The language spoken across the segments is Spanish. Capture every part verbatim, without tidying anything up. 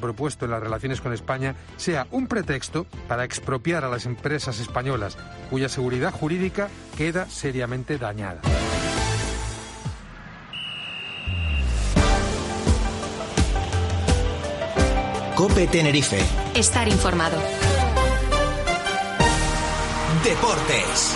propuesto en las relaciones con España sea un pretexto para expropiar a las empresas españolas, cuya seguridad jurídica queda seriamente dañada. COPE Tenerife. Estar informado. Deportes.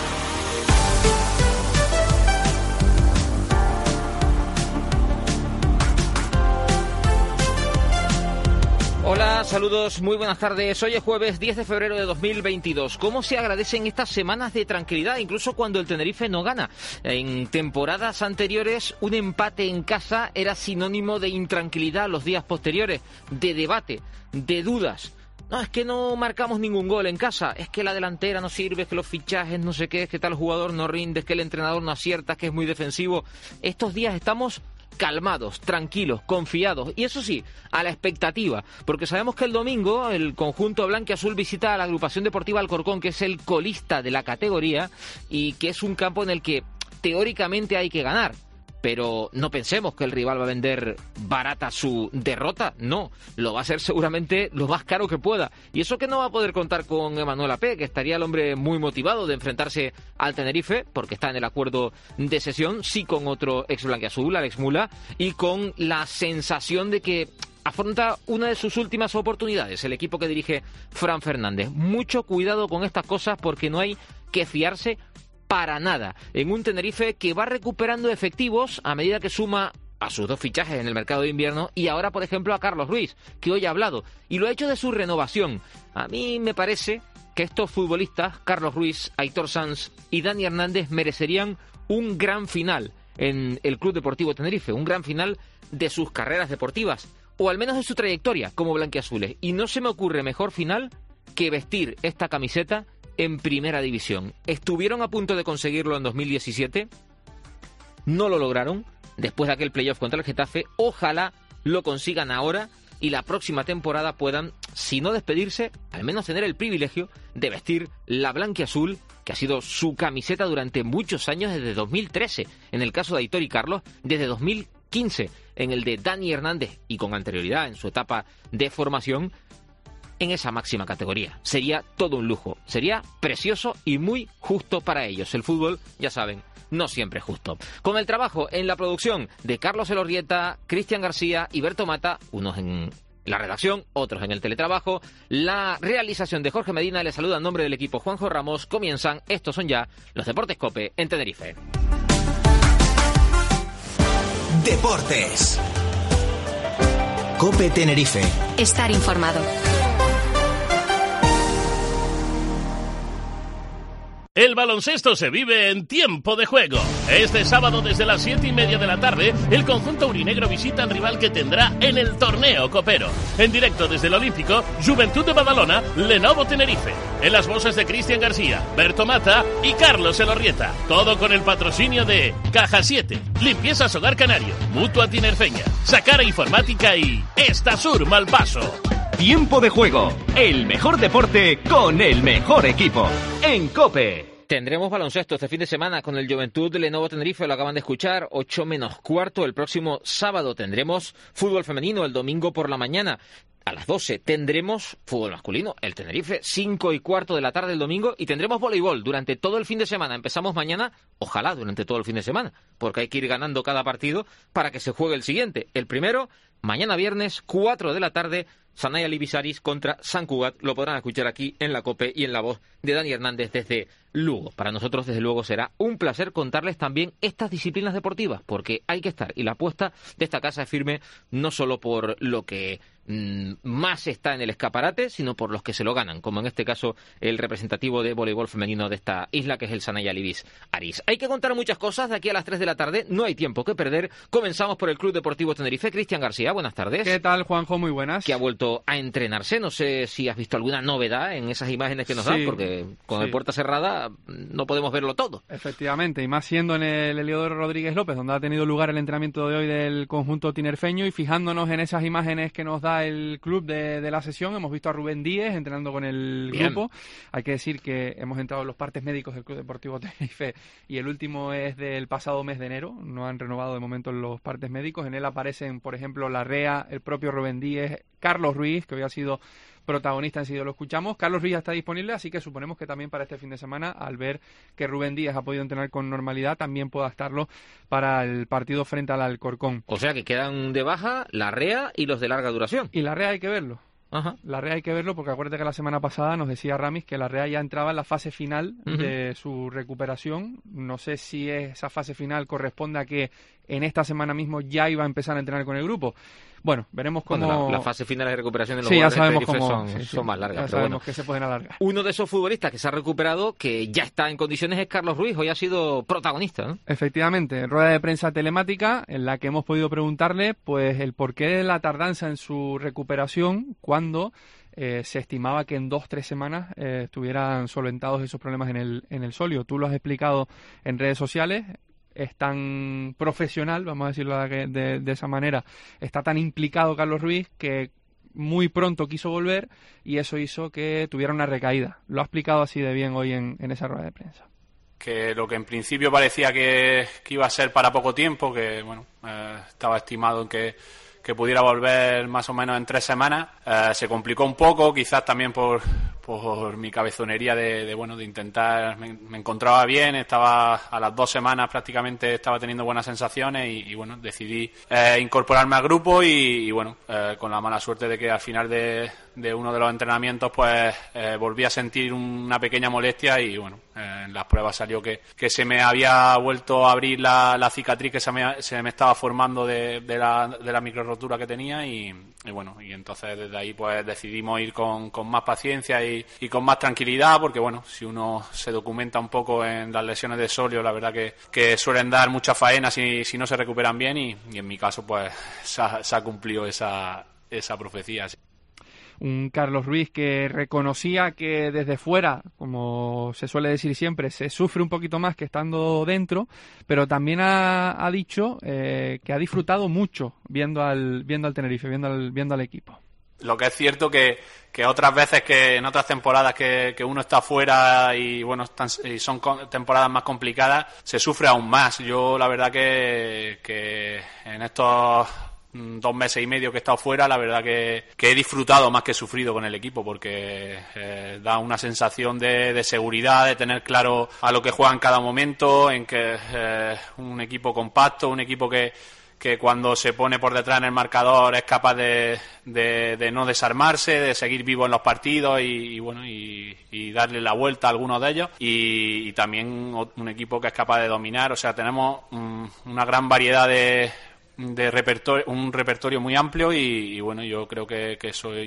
Hola, saludos, muy buenas tardes. Hoy es jueves diez de febrero de dos mil veintidós. ¿Cómo se agradecen estas semanas de tranquilidad, incluso cuando el Tenerife no gana? En temporadas anteriores, un empate en casa era sinónimo de intranquilidad los días posteriores, de debate, de dudas. No, es que no marcamos ningún gol en casa, es que la delantera no sirve, es que los fichajes no sé qué, es que tal jugador no rinde, es que el entrenador no acierta, es que es muy defensivo. Estos días estamos calmados, tranquilos, confiados, y eso sí, a la expectativa, porque sabemos que el domingo el conjunto blanquiazul visita a la agrupación deportiva Alcorcón, que es el colista de la categoría y que es un campo en el que teóricamente hay que ganar. Pero no pensemos que el rival va a vender barata su derrota, no, lo va a hacer seguramente lo más caro que pueda. Y eso que no va a poder contar con Emanuel Apé, que estaría el hombre muy motivado de enfrentarse al Tenerife, porque está en el acuerdo de cesión, sí con otro ex blanquiazul, Alex Mula, y con la sensación de que afronta una de sus últimas oportunidades, el equipo que dirige Fran Fernández. Mucho cuidado con estas cosas porque no hay que fiarse para nada en un Tenerife que va recuperando efectivos a medida que suma a sus dos fichajes en el mercado de invierno y ahora, por ejemplo, a Carlos Ruiz, que hoy ha hablado, y lo ha hecho de su renovación. A mí me parece que estos futbolistas, Carlos Ruiz, Aitor Sanz y Dani Hernández, merecerían un gran final en el Club Deportivo Tenerife, un gran final de sus carreras deportivas, o al menos de su trayectoria como blanquiazules. Y no se me ocurre mejor final que vestir esta camiseta en primera división. Estuvieron a punto de conseguirlo en dos mil diecisiete, no lo lograron, después de aquel playoff contra el Getafe. Ojalá lo consigan ahora y la próxima temporada puedan, si no despedirse, al menos tener el privilegio de vestir la blanquiazul, que ha sido su camiseta durante muchos años, desde dos mil trece, en el caso de Aitor y Carlos, desde dos mil quince, en el de Dani Hernández, y con anterioridad en su etapa de formación, en esa máxima categoría. Sería todo un lujo, sería precioso y muy justo para ellos. El fútbol, ya saben, no siempre es justo. Con el trabajo en la producción de Carlos Elorrieta, Cristian García y Berto Mata, unos en la redacción, otros en el teletrabajo, la realización de Jorge Medina, les saluda en nombre del equipo Juanjo Ramos. Comienzan, estos son ya los Deportes COPE en Tenerife. Deportes. COPE Tenerife. Estar informado. El baloncesto se vive en tiempo de juego. Este sábado desde las siete y media de la tarde, el conjunto aurinegro visita al rival que tendrá en el torneo copero. En directo desde el Olímpico, Juventud de Badalona, Lenovo Tenerife. En las voces de Cristian García, Berto Mata y Carlos Elorrieta. Todo con el patrocinio de Caja siete, Limpiezas Hogar Canario, Mutua Tinerfeña, Sacara Informática y Estasur Malpaso. Tiempo de juego, el mejor deporte con el mejor equipo. En COPE. Tendremos baloncesto este fin de semana con el Juventud de Lenovo Tenerife, lo acaban de escuchar, ocho menos cuarto. El próximo sábado tendremos fútbol femenino, el domingo por la mañana. A las doce tendremos fútbol masculino, el Tenerife, cinco y cuarto de la tarde el domingo, y tendremos voleibol durante todo el fin de semana. Empezamos mañana, ojalá durante todo el fin de semana, porque hay que ir ganando cada partido para que se juegue el siguiente. El primero, mañana viernes, cuatro de la tarde, Sanaya Libisaris contra San Cugat. Lo podrán escuchar aquí en la COPE y en la voz de Dani Hernández desde Lugo. Para nosotros, desde luego, será un placer contarles también estas disciplinas deportivas, porque hay que estar. Y la apuesta de esta casa es firme, no solo por lo que mmm, más está en el escaparate, sino por los que se lo ganan, como en este caso el representativo de voleibol femenino de esta isla, que es el Sanaya Libisaris. Hay que contar muchas cosas de aquí a las tres de la tarde, no hay tiempo que perder. Comenzamos por el Club Deportivo Tenerife. Cristian García, buenas tardes. ¿Qué tal, Juanjo? Muy buenas. Que ha vuelto a entrenarse, no sé si has visto alguna novedad en esas imágenes que nos sí, dan, porque con sí. el puerta cerrada no podemos verlo todo. Efectivamente, y más siendo en el Heliodoro Rodríguez López, donde ha tenido lugar el entrenamiento de hoy del conjunto tinerfeño, y fijándonos en esas imágenes que nos da el club de, de la sesión, hemos visto a Rubén Díez entrenando con el Bien. grupo. Hay que decir que hemos entrado en los partes médicos del Club Deportivo Tenerife, y el último es del pasado mes desde enero, no han renovado de momento los partes médicos. En él aparecen, por ejemplo, Larrea, el propio Rubén Díez, Carlos Ruiz, que hoy ha sido protagonista, enseguida lo escuchamos. Carlos Ruiz ya está disponible, así que suponemos que también para este fin de semana, al ver que Rubén Díez ha podido entrenar con normalidad, también pueda estarlo para el partido frente al Alcorcón. O sea que quedan de baja Larrea y los de larga duración. Y Larrea hay que verlo. Ajá. Larrea hay que verlo porque acuérdate que la semana pasada nos decía Ramis que Larrea ya entraba en la fase final uh-huh. de su recuperación. No sé si esa fase final corresponde a que en esta semana mismo ya iba a empezar a entrenar con el grupo. Bueno, veremos cómo... Bueno, la, la fase final de recuperación de los sí, jugadores ya sabemos de Tenerife cómo, son, sí, sí, son más largas. Ya pero sabemos bueno. que se pueden alargar. Uno de esos futbolistas que se ha recuperado, que ya está en condiciones, es Carlos Ruiz. Hoy ha sido protagonista, ¿no? Efectivamente, rueda de prensa telemática en la que hemos podido preguntarle pues el porqué de la tardanza en su recuperación cuando eh, se estimaba que en dos o tres semanas eh, estuvieran solventados esos problemas en el, en el solio. Tú lo has explicado en redes sociales. Es tan profesional, vamos a decirlo de, de, de esa manera, está tan implicado Carlos Ruiz que muy pronto quiso volver y eso hizo que tuviera una recaída. Lo ha explicado así de bien hoy en, en esa rueda de prensa. Que lo que en principio parecía que, que iba a ser para poco tiempo, que bueno eh, estaba estimado en que, que pudiera volver más o menos en tres semanas, eh, se complicó un poco, quizás también por... por mi cabezonería de, de bueno de intentar, me, me encontraba bien, estaba a las dos semanas prácticamente estaba teniendo buenas sensaciones y, y bueno, decidí eh, incorporarme al grupo y, y bueno, eh, con la mala suerte de que al final de, de uno de los entrenamientos pues eh, volví a sentir una pequeña molestia y bueno, eh, en las pruebas salió que, que se me había vuelto a abrir la, la cicatriz que se me, se me estaba formando de, de la, de la micro rotura que tenía y, y bueno, y entonces desde ahí pues decidimos ir con, con más paciencia y y con más tranquilidad porque bueno, si uno se documenta un poco en las lesiones de solio, la verdad que, que suelen dar mucha faena si, si no se recuperan bien y, y en mi caso pues se ha, se ha cumplido esa, esa profecía. Un Carlos Ruiz que reconocía que desde fuera, como se suele decir siempre, se sufre un poquito más que estando dentro, pero también ha, ha dicho eh, que ha disfrutado mucho viendo al, viendo al Tenerife, viendo al, viendo al equipo. Lo que es cierto que, que otras veces que en otras temporadas que, que uno está fuera y bueno están, y son temporadas más complicadas, se sufre aún más. Yo la verdad que, que en estos dos meses y medio que he estado fuera, la verdad que, que he disfrutado más que sufrido con el equipo porque eh, da una sensación de, de seguridad, de tener claro a lo que juega en cada momento, en que eh, un equipo compacto, un equipo que que cuando se pone por detrás en el marcador es capaz de, de, de no desarmarse, de seguir vivo en los partidos y, y bueno y, y darle la vuelta a algunos de ellos y, y también un equipo que es capaz de dominar. O sea, tenemos um, una gran variedad de de repertorio, un repertorio muy amplio y, y bueno, yo creo que, que eso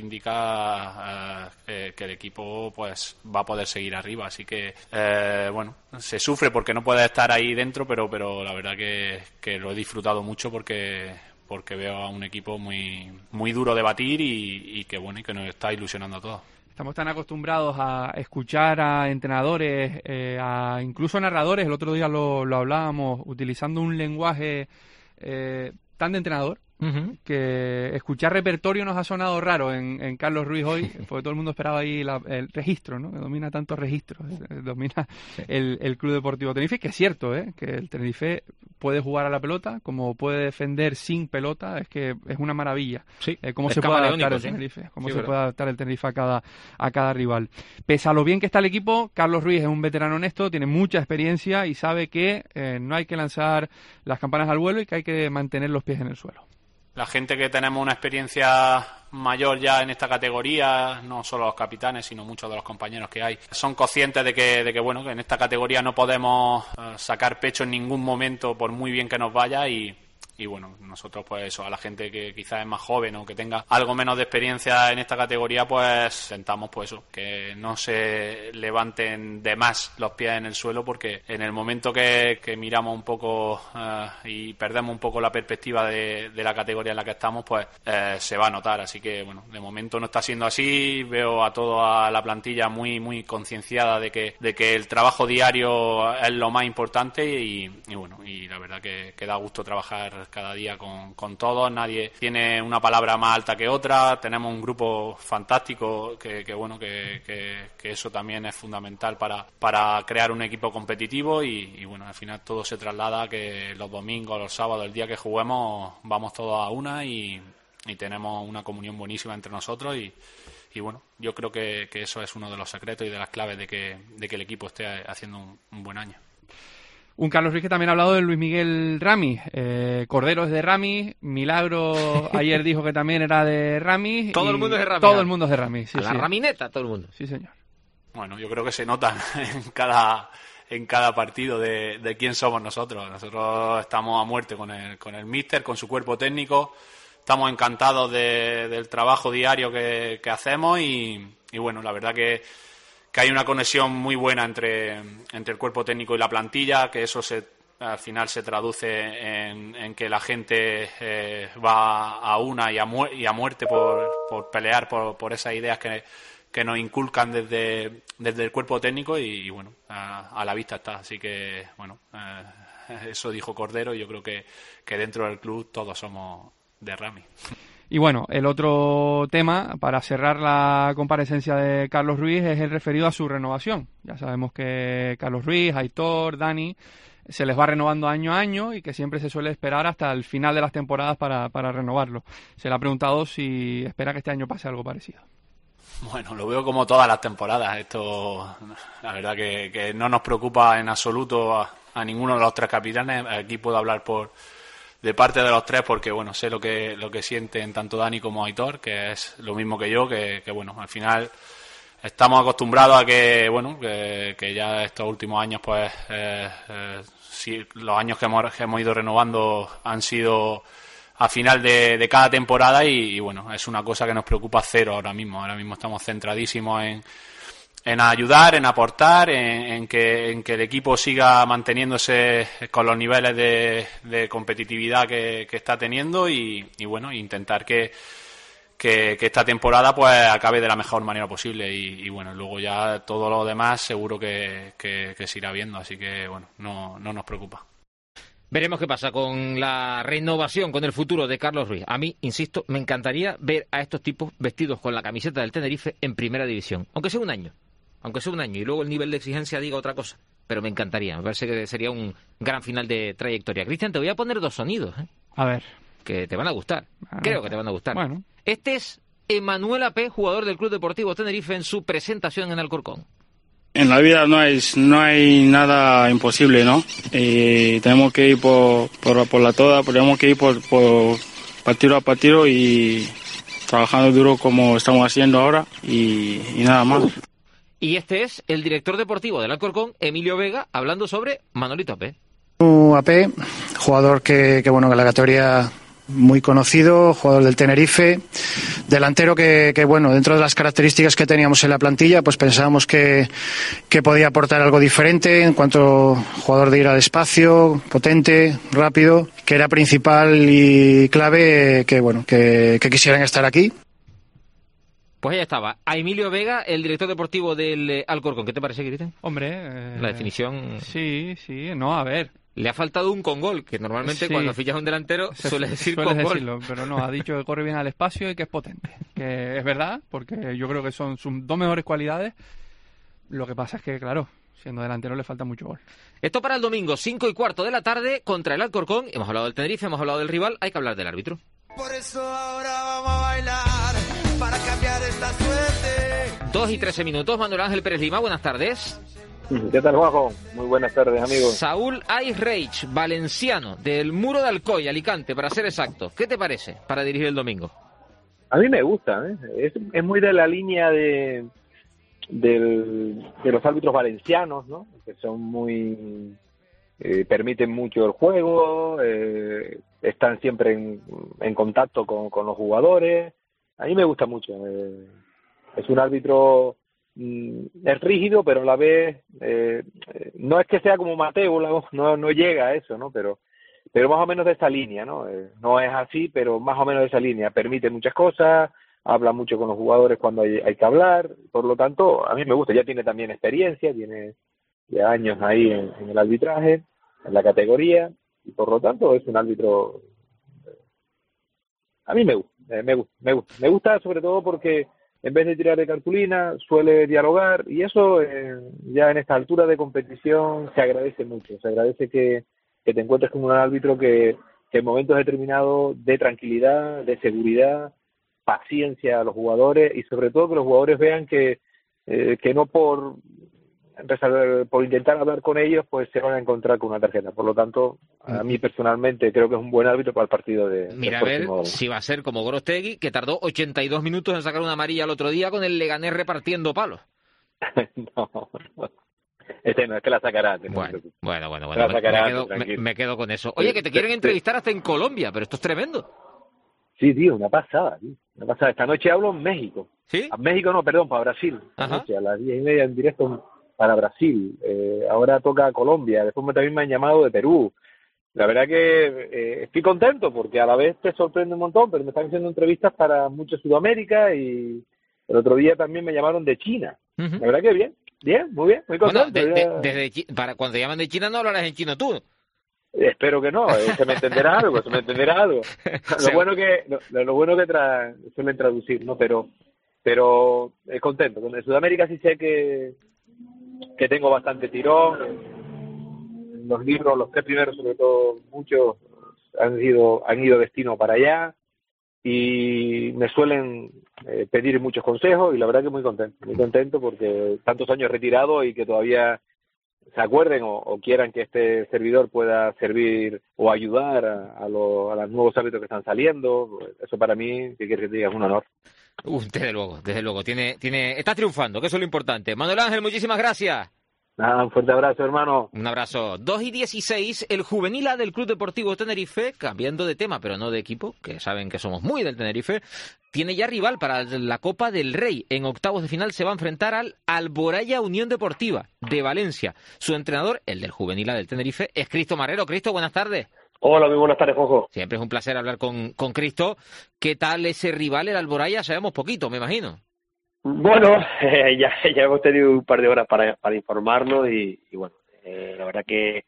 indica uh, que, que el equipo pues va a poder seguir arriba, así que eh, bueno, se sufre porque no puede estar ahí dentro, pero pero la verdad que, que lo he disfrutado mucho porque porque veo a un equipo muy muy duro de batir y, y que bueno, y que nos está ilusionando a todos. Estamos tan acostumbrados a escuchar a entrenadores, eh, a incluso a narradores, el otro día lo, lo hablábamos, utilizando un lenguaje Eh, tan de entrenador, uh-huh. que escuchar repertorio nos ha sonado raro en, en Carlos Ruiz hoy, porque todo el mundo esperaba ahí la, el registro, ¿no? Que domina tantos registros, eh, domina sí. el, el Club Deportivo Tenerife, que es cierto, ¿eh? Que el Tenerife puede jugar a la pelota, como puede defender sin pelota, es que es una maravilla. Sí. Eh, cómo se puede adaptar el Tenerife, cómo sí, se verdad. puede adaptar el Tenerife a cada, a cada rival. Pese a lo bien que está el equipo, Carlos Ruiz es un veterano honesto, tiene mucha experiencia y sabe que eh, no hay que lanzar las campanas al vuelo y que hay que mantener los pies en el suelo. La gente que tenemos una experiencia mayor ya en esta categoría, no solo los capitanes, sino muchos de los compañeros que hay, son conscientes de que, de que bueno, que en esta categoría no podemos uh, sacar pecho en ningún momento por muy bien que nos vaya y y bueno, nosotros pues eso, a la gente que quizás es más joven o que tenga algo menos de experiencia en esta categoría, pues intentamos pues eso, que no se levanten de más los pies en el suelo, porque en el momento que, que miramos un poco uh, y perdemos un poco la perspectiva de, de la categoría en la que estamos, pues eh, se va a notar. Así que bueno, de momento no está siendo así. Veo a toda la plantilla muy muy concienciada de que de que el trabajo diario es lo más importante y, y bueno, y la verdad que, que da gusto trabajar cada día con, con todos, nadie tiene una palabra más alta que otra, tenemos un grupo fantástico que, que bueno, que, que, que eso también es fundamental para, para crear un equipo competitivo y, y bueno, al final todo se traslada a que los domingos, los sábados, el día que juguemos, vamos todos a una y, y tenemos una comunión buenísima entre nosotros y Y bueno, yo creo que, que eso es uno de los secretos y de las claves de que, de que el equipo esté haciendo un, un buen año. Un Carlos Ruiz que también ha hablado de Luis Miguel Ramis. Eh, Cordero es de Ramis. Milagro ayer dijo que también era de Ramis. Todo el mundo es de Ramis. Todo el mundo es de Ramis. Sí, a la sí. Ramineta, todo el mundo. Sí, señor. Bueno, yo creo que se nota en cada en cada partido de, de quién somos nosotros. Nosotros estamos a muerte con el, con el míster, con su cuerpo técnico. Estamos encantados de, del trabajo diario que, que hacemos y, y bueno, la verdad que, que hay una conexión muy buena entre, entre el cuerpo técnico y la plantilla, que eso se, al final se traduce en, en que la gente eh, va a una y a, mu- y a muerte por, por pelear por, por esas ideas que, que nos inculcan desde, desde el cuerpo técnico y, y bueno, a, a la vista está. Así que, bueno, eh, eso dijo Cordero y yo creo que, que dentro del club todos somos de Rami. Y bueno, el otro tema, para cerrar la comparecencia de Carlos Ruiz, es el referido a su renovación. Ya sabemos que Carlos Ruiz, Aitor, Dani, se les va renovando año a año y que siempre se suele esperar hasta el final de las temporadas para, para renovarlo. Se le ha preguntado si espera que este año pase algo parecido. Bueno, lo veo como todas las temporadas. Esto, la verdad que, que no nos preocupa en absoluto a, a ninguno de los tres capitanes. Aquí puedo hablar por de parte de los tres porque bueno, sé lo que lo que sienten tanto Dani como Aitor, que es lo mismo que yo, que, que bueno, al final estamos acostumbrados a que bueno, que, que ya estos últimos años pues eh, eh, sí, los años que hemos, que hemos ido renovando han sido a final de, de cada temporada y, y bueno, es una cosa que nos preocupa cero ahora mismo. Ahora mismo estamos centradísimos en en ayudar, en aportar, en, en, que, en que el equipo siga manteniéndose con los niveles de, de competitividad que, que está teniendo y, y bueno, intentar que, que, que esta temporada pues acabe de la mejor manera posible y, y bueno, luego ya todo lo demás seguro que, que, que se irá viendo, así que bueno, no, no nos preocupa. Veremos qué pasa con la renovación, con el futuro de Carlos Ruiz. A mí, insisto, me encantaría ver a estos tipos vestidos con la camiseta del Tenerife en primera división, aunque sea un año. Aunque sea un año y luego el nivel de exigencia diga otra cosa. Pero me encantaría, me parece que sería un gran final de trayectoria. Cristian, te voy a poner dos sonidos, ¿eh? A ver. Que te van a gustar. Ah, Creo que te van a gustar. Bueno. Este es Emanuel Apé, jugador del Club Deportivo Tenerife, en su presentación en Alcorcón. En la vida no hay, no hay nada imposible, ¿no? Y tenemos que ir por, por, por la toda, tenemos que ir por, por partido a partido y trabajando duro como estamos haciendo ahora y, y nada más. Y este es el director deportivo del Alcorcón, Emilio Vega, hablando sobre Manolito Apé. Apé, jugador que, que bueno, que la categoría muy conocido, jugador del Tenerife, delantero que, que bueno, dentro de las características que teníamos en la plantilla, pues pensábamos que, que podía aportar algo diferente en cuanto a jugador de ir al espacio, potente, rápido, que era principal y clave que bueno, que, que quisieran estar aquí. Pues ahí estaba, a Emilio Vega, el director deportivo del eh, Alcorcón. ¿Qué te parece, Cristian? Hombre... Eh, la definición... Sí, sí, no, a ver... Le ha faltado un con gol, que normalmente sí, cuando fichas a un delantero suele decir suele con decirlo, gol. Pero no, ha dicho que corre bien al espacio y que es potente. Que es verdad, porque yo creo que son sus dos mejores cualidades. Lo que pasa es que, claro, siendo delantero le falta mucho gol. Esto para el domingo, cinco y cuarto de la tarde, contra el Alcorcón. Hemos hablado del Tenerife, hemos hablado del rival, hay que hablar del árbitro. Por eso ahora vamos a bailar, para cambiar esta suerte. Dos y trece minutos, Manuel Ángel Pérez Lima, buenas tardes. ¿Qué tal, Juanjo? Muy buenas tardes, amigos. Saúl Aizreich, valenciano, del Muro de Alcoy, Alicante, para ser exacto. ¿Qué te parece para dirigir el domingo? A mí me gusta, ¿eh? es, es muy de la línea de, del, de los árbitros valencianos, ¿no? Que son muy... Eh, permiten mucho el juego, eh, están siempre en, en contacto con, con los jugadores. A mí me gusta mucho. Eh, es un árbitro... es rígido, pero a la vez eh, no es que sea como Mateo, no, no llega a eso, ¿no? Pero, pero más o menos de esa línea, ¿no? Eh, no es así, pero más o menos de esa línea. Permite muchas cosas, habla mucho con los jugadores cuando hay, hay que hablar. Por lo tanto, a mí me gusta. Ya tiene también experiencia, tiene ya años ahí en, en el arbitraje, en la categoría, y por lo tanto es un árbitro a mí me gusta, eh, me gusta, me gusta. Me gusta sobre todo porque en vez de tirar de cartulina, suele dialogar, y eso eh, ya en esta altura de competición se agradece mucho. Se agradece que, que te encuentres con un árbitro que, que en momentos determinados dé tranquilidad, de seguridad, paciencia a los jugadores, y sobre todo que los jugadores vean que, eh, que no por, por intentar hablar con ellos pues se van a encontrar con una tarjeta. Por lo tanto, a mí personalmente creo que es un buen árbitro para el partido de Mira del a ver próximo... si va a ser como Gorostegui, que tardó ochenta y dos minutos en sacar una amarilla el otro día con el Leganés repartiendo palos. no, no. Este no, es que la sacará. Bueno, bueno, bueno, bueno me, sacará, me, quedo, me, me quedo con eso. Oye, que te quieren entrevistar hasta en Colombia, pero esto es tremendo. Sí, tío, una pasada, tío. Una pasada. Esta noche hablo en México. ¿Sí? A México no, perdón, para Brasil. Esta Ajá. noche, a las diez y media en directo para Brasil. Eh, ahora toca Colombia. Después me, también me han llamado de Perú. La verdad que eh, estoy contento porque a la vez te sorprende un montón, pero me están haciendo entrevistas para mucho Sudamérica, y el otro día también me llamaron de China. Uh-huh. La verdad que bien, bien, muy bien, muy contento. Bueno, de, de, desde, para cuando te llaman de China no hablarás en chino tú. Espero que no, eh, se me entenderá algo, se me entenderá algo. Lo bueno que lo, lo bueno que tra, suelen traducir, ¿no? Pero pero eh, contento. En Sudamérica sí sé que que tengo bastante tirón. Los libros, los tres primeros sobre todo, muchos han ido han ido destino para allá, y me suelen eh, pedir muchos consejos, y la verdad que muy contento, muy contento porque tantos años retirado y que todavía se acuerden o, o quieran que este servidor pueda servir o ayudar a, a, lo, a los nuevos árbitros que están saliendo. Eso para mí, que quieres que te diga, es un honor. Uh, desde luego, desde luego. Tiene, tiene, está triunfando, que eso es lo importante. Manuel Ángel, muchísimas gracias. Nada, un fuerte abrazo, hermano. Un abrazo. dos y dieciséis, el juvenil A del Club Deportivo Tenerife, cambiando de tema, pero no de equipo, que saben que somos muy del Tenerife, tiene ya rival para la Copa del Rey. En octavos de final se va a enfrentar al Alboraya Unión Deportiva de Valencia. Su entrenador, el del juvenil A del Tenerife, es Cristo Marrero. Cristo, buenas tardes. Hola, muy buenas tardes, Juanjo. Siempre es un placer hablar con, con Cristo. ¿Qué tal ese rival, el Alboraya? Sabemos poquito, me imagino. Bueno, eh, ya, ya hemos tenido un par de horas para, para informarnos y, y bueno, eh, la verdad que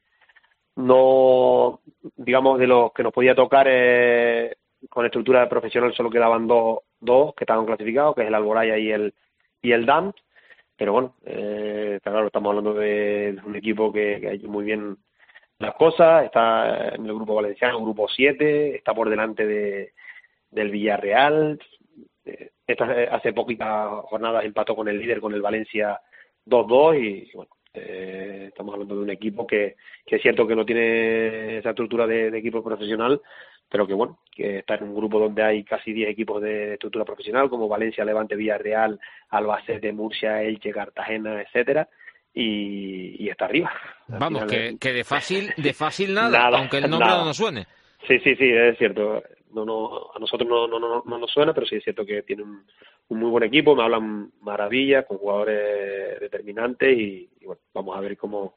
no, digamos, de los que nos podía tocar eh, con estructura profesional solo quedaban dos, dos que estaban clasificados, que es el Alboraya y el y el D A M, pero bueno, eh, claro, estamos hablando de, de un equipo que, que ha hecho muy bien las cosas, está en el grupo valenciano, grupo siete, está por delante de del Villarreal. Esta, hace poquitas jornadas empató con el líder, con el Valencia dos dos, y bueno, eh, estamos hablando de un equipo que, que es cierto que no tiene esa estructura de, de equipo profesional, pero que bueno, que está en un grupo donde hay casi diez equipos de estructura profesional, como Valencia, Levante, Villarreal, Albacete, Murcia, Elche, Cartagena, etcétera, y, y está arriba. Vamos, que, es, que de fácil de fácil nada, nada aunque el nombre nada. no nos suene. Sí, sí, sí, es cierto. No, no, a nosotros no, no, no, no nos suena, pero sí es cierto que tiene un, un muy buen equipo, me hablan maravillas, con jugadores determinantes, y, y bueno, vamos a ver cómo,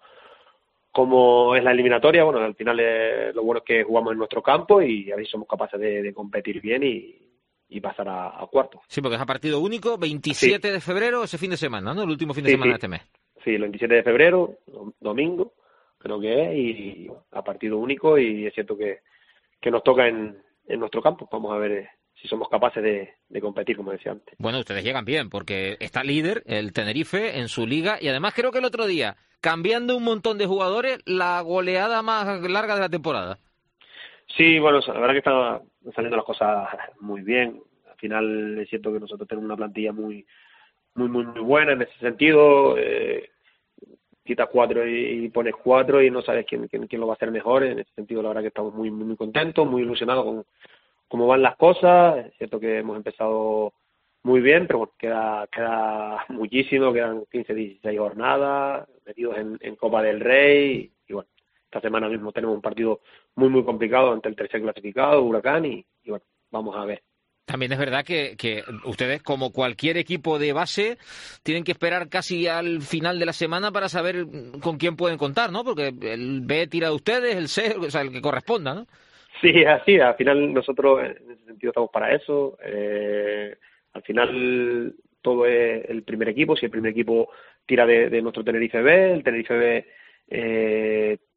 cómo es la eliminatoria. Bueno, al final eh, lo bueno es que jugamos en nuestro campo y a ver si somos capaces de, de competir bien y, y pasar a, a cuartos. Sí, porque es a partido único, veintisiete sí. de febrero, ese fin de semana, ¿no? El último fin de sí, semana sí. de este mes. Sí, el veintisiete de febrero, domingo, creo que es, y a partido único, y es cierto que, que nos toca en en nuestro campo. Vamos a ver eh, si somos capaces de, de competir, como decía antes. Bueno, ustedes llegan bien, porque está líder el Tenerife en su liga, y además creo que el otro día, cambiando un montón de jugadores, la goleada más larga de la temporada. Sí, bueno, la verdad que están saliendo las cosas muy bien. Al final es cierto que nosotros tenemos una plantilla muy muy muy, muy buena en ese sentido. Eh, quitas cuatro y, y pones cuatro y no sabes quién, quién, quién lo va a hacer mejor. En ese sentido, la verdad que estamos muy, muy, muy contentos, muy ilusionados con cómo van las cosas. Es cierto que hemos empezado muy bien, pero bueno, queda, queda muchísimo, quedan quince, dieciséis jornadas, metidos en, en Copa del Rey, y, y bueno, esta semana mismo tenemos un partido muy, muy complicado ante el tercer clasificado, Huracán, y, y bueno, vamos a ver. También es verdad que, que ustedes, como cualquier equipo de base, tienen que esperar casi al final de la semana para saber con quién pueden contar, ¿no? Porque el B tira de ustedes, el C, o sea, el que corresponda, ¿no? Sí, así, al final nosotros en ese sentido estamos para eso. Eh, al final todo es el primer equipo. Si el primer equipo tira de, de nuestro Tenerife B, el Tenerife B eh,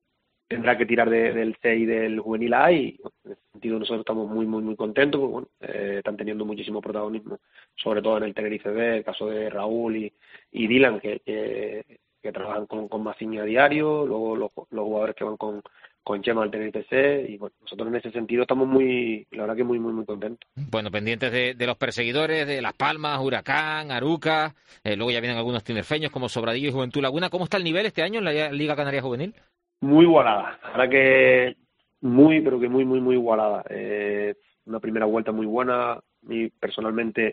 tendrá que tirar de, del C y del Juvenil A, y bueno, en ese sentido nosotros estamos muy, muy, muy contentos, porque bueno, eh, están teniendo muchísimo protagonismo, sobre todo en el Tenerife B, el caso de Raúl y, y Dylan, que, que, que trabajan con, con Maciño a diario, luego los, los jugadores que van con, con Chema al Tenerife C, y bueno, nosotros en ese sentido estamos muy, la verdad que muy, muy, muy contentos. Bueno, pendientes de, de los perseguidores, de Las Palmas, Huracán, Aruca, eh, luego ya vienen algunos tinerfeños como Sobradillo y Juventud Laguna. ¿Cómo está el nivel este año en la Liga Canaria Juvenil? Muy igualada, la verdad que muy, pero que muy, muy, muy igualada. Eh, una primera vuelta muy buena. A mí personalmente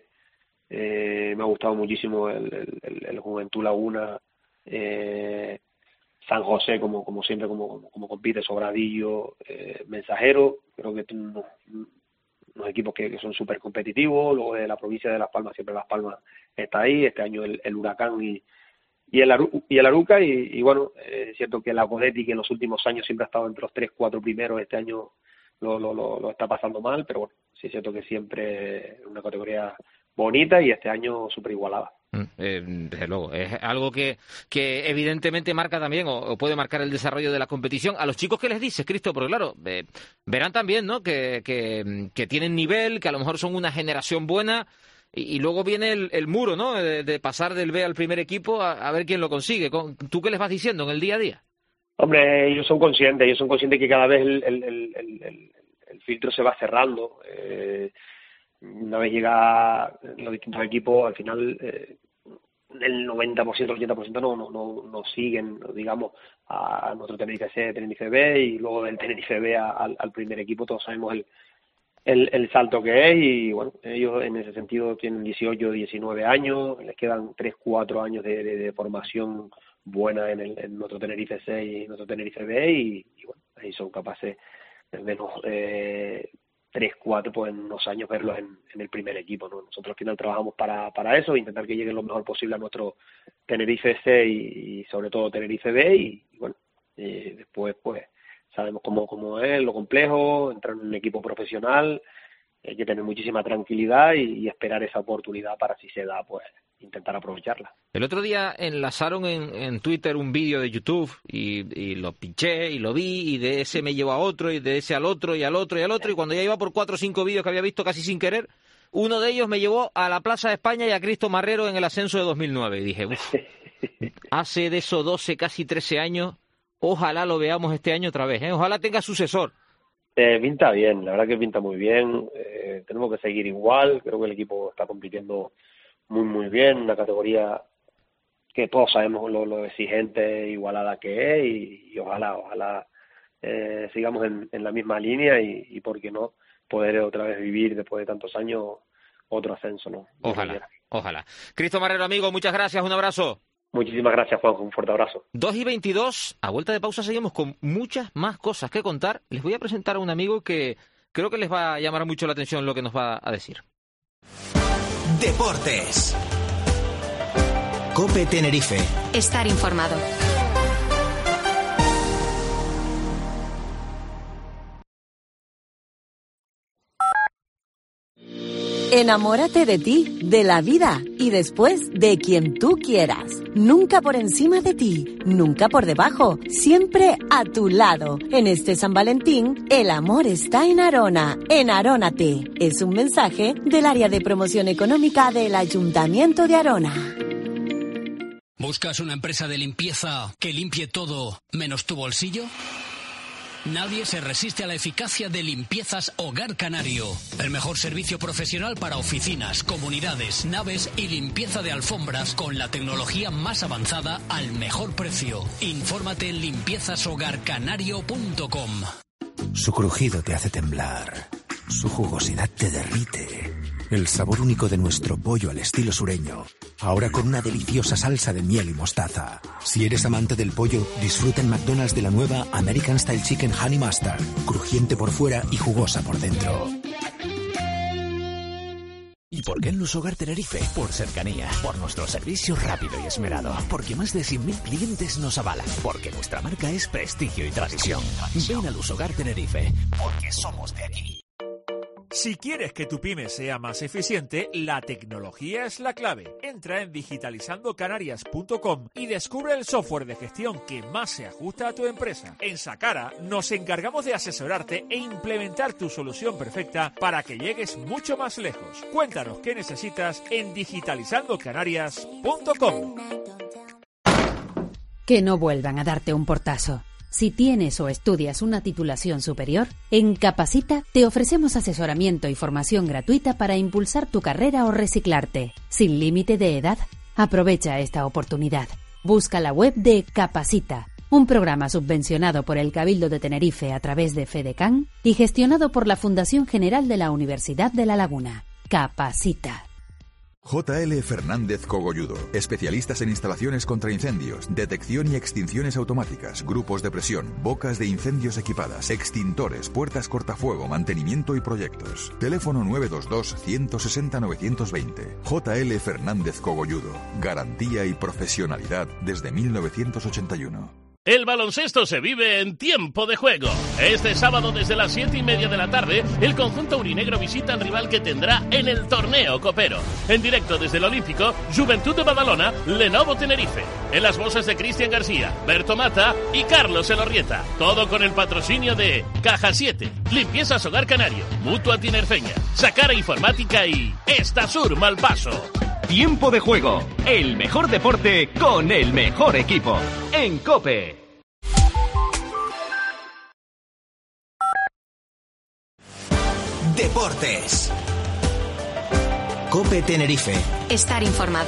eh, me ha gustado muchísimo el, el, el Juventud Laguna, eh, San José, como, como siempre, como, como, como compite, Sobradillo, eh, Mensajero. Creo que tienen unos, unos equipos que, que son súper competitivos. Luego de la provincia de Las Palmas, siempre Las Palmas está ahí. Este año el, el Huracán y Y el, Aru y el Aruca, y, y bueno, eh, es cierto que el Apodetti, que en los últimos años siempre ha estado entre los tres, cuatro primeros, este año lo, lo, lo, lo está pasando mal, pero bueno, sí es cierto que siempre es una categoría bonita y este año súper igualada. Eh, desde luego, es algo que, que evidentemente marca también, o, o puede marcar el desarrollo de la competición. A los chicos, ¿qué les dices, Cristo? Porque claro, eh, verán también, ¿no?, que, que, que tienen nivel, que a lo mejor son una generación buena. Y luego viene el, el muro, ¿no?, de, de pasar del B al primer equipo a, a ver quién lo consigue. ¿Tú qué les vas diciendo en el día a día? Hombre, ellos son conscientes, ellos son conscientes que cada vez el, el, el, el, el filtro se va cerrando. Eh, una vez llega los distintos equipos, al final eh, el noventa por ciento, el ochenta por ciento no, no, no, no siguen, digamos, a, a nuestro Tenerife C, Tenerife B, y luego del Tenerife B a, al, al primer equipo. Todos sabemos el El, el salto que es, y bueno, ellos en ese sentido tienen dieciocho, diecinueve años, les quedan tres, cuatro años de, de, de formación buena en, el, en nuestro Tenerife C y nuestro Tenerife B, y, y bueno, ahí son capaces de menos eh, tres, cuatro, pues en unos años verlos en, en el primer equipo, ¿no? Nosotros al final trabajamos para, para eso, intentar que lleguen lo mejor posible a nuestro Tenerife C y, y sobre todo Tenerife B, y, y bueno, y después pues sabemos cómo, cómo es, lo complejo, entrar en un equipo profesional, hay que tener muchísima tranquilidad y, y esperar esa oportunidad para, si se da, pues intentar aprovecharla. El otro día enlazaron en, en Twitter un vídeo de YouTube y, y lo pinché y lo vi, y de ese me llevó a otro, y de ese al otro, y al otro, y al otro, y cuando ya iba por cuatro o cinco vídeos que había visto casi sin querer, uno de ellos me llevó a la Plaza de España y a Cristo Marrero en el ascenso de dos mil nueve, y dije, uff, hace de eso doce, casi trece años. Ojalá lo veamos este año otra vez, ¿eh? Ojalá tenga sucesor. Eh, pinta bien, la verdad que pinta muy bien. Eh, tenemos que seguir igual. Creo que el equipo está compitiendo muy, muy bien. Una categoría que todos sabemos lo, lo exigente, igualada que es. Y, y ojalá, ojalá eh, sigamos en, en la misma línea y, y, por qué no, poder otra vez vivir después de tantos años otro ascenso, ¿no? Ojalá, ojalá. Cristo Marrero, amigo, muchas gracias. Un abrazo. Muchísimas gracias, Juanjo. Un fuerte abrazo. dos y veintidós, a vuelta de pausa seguimos con muchas más cosas que contar. Les voy a presentar a un amigo que creo que les va a llamar mucho la atención lo que nos va a decir. Deportes. COPE Tenerife. Estar informado. Enamórate de ti, de la vida y después de quien tú quieras. Nunca por encima de ti, nunca por debajo, siempre a tu lado. En este San Valentín, el amor está en Arona. Enarónate. Es un mensaje del área de promoción económica del Ayuntamiento de Arona. ¿Buscas una empresa de limpieza que limpie todo menos tu bolsillo? Nadie se resiste a la eficacia de Limpiezas Hogar Canario. El mejor servicio profesional para oficinas, comunidades, naves y limpieza de alfombras con la tecnología más avanzada al mejor precio. Infórmate en limpiezas hogar canario punto com. Su crujido te hace temblar. Su jugosidad te derrite. El sabor único de nuestro pollo al estilo sureño. Ahora con una deliciosa salsa de miel y mostaza. Si eres amante del pollo, disfruta en McDonald's de la nueva American Style Chicken Honey Mustard. Crujiente por fuera y jugosa por dentro. ¿Y por qué en Luz Hogar Tenerife? Por cercanía, por nuestro servicio rápido y esmerado, porque más de cien mil clientes nos avalan, porque nuestra marca es prestigio y tradición. Ven a Luz Hogar Tenerife, porque somos de aquí. Si quieres que tu pyme sea más eficiente, la tecnología es la clave. Entra en digitalizando canarias punto com y descubre el software de gestión que más se ajusta a tu empresa. En Sacara nos encargamos de asesorarte e implementar tu solución perfecta para que llegues mucho más lejos. Cuéntanos qué necesitas en digitalizando canarias punto com. Que no vuelvan a darte un portazo. Si tienes o estudias una titulación superior, en Capacita te ofrecemos asesoramiento y formación gratuita para impulsar tu carrera o reciclarte, sin límite de edad. Aprovecha esta oportunidad. Busca la web de Capacita, un programa subvencionado por el Cabildo de Tenerife a través de FEDECAN y gestionado por la Fundación General de la Universidad de La Laguna. Capacita. J L Fernández Cogolludo, especialistas en instalaciones contra incendios, detección y extinciones automáticas, grupos de presión, bocas de incendios equipadas, extintores, puertas cortafuego, mantenimiento y proyectos. Teléfono nueve dos dos, uno seis cero, nueve dos cero. J L Fernández Cogolludo, garantía y profesionalidad desde mil novecientos ochenta y uno. El baloncesto se vive en tiempo de juego. Este sábado desde las siete y media de la tarde, el conjunto aurinegro visita al rival que tendrá en el torneo copero. En directo desde el Olímpico, Juventud de Badalona, Lenovo Tenerife. En las voces de Cristian García, Berto Mata y Carlos Elorrieta. Todo con el patrocinio de Caja siete, Limpiezas Hogar Canario, Mutua Tinerfeña, Sacara Informática y Estasur Malpaso. Tiempo de juego, el mejor deporte con el mejor equipo. En COPE. Deportes. COPE Tenerife. Estar informado.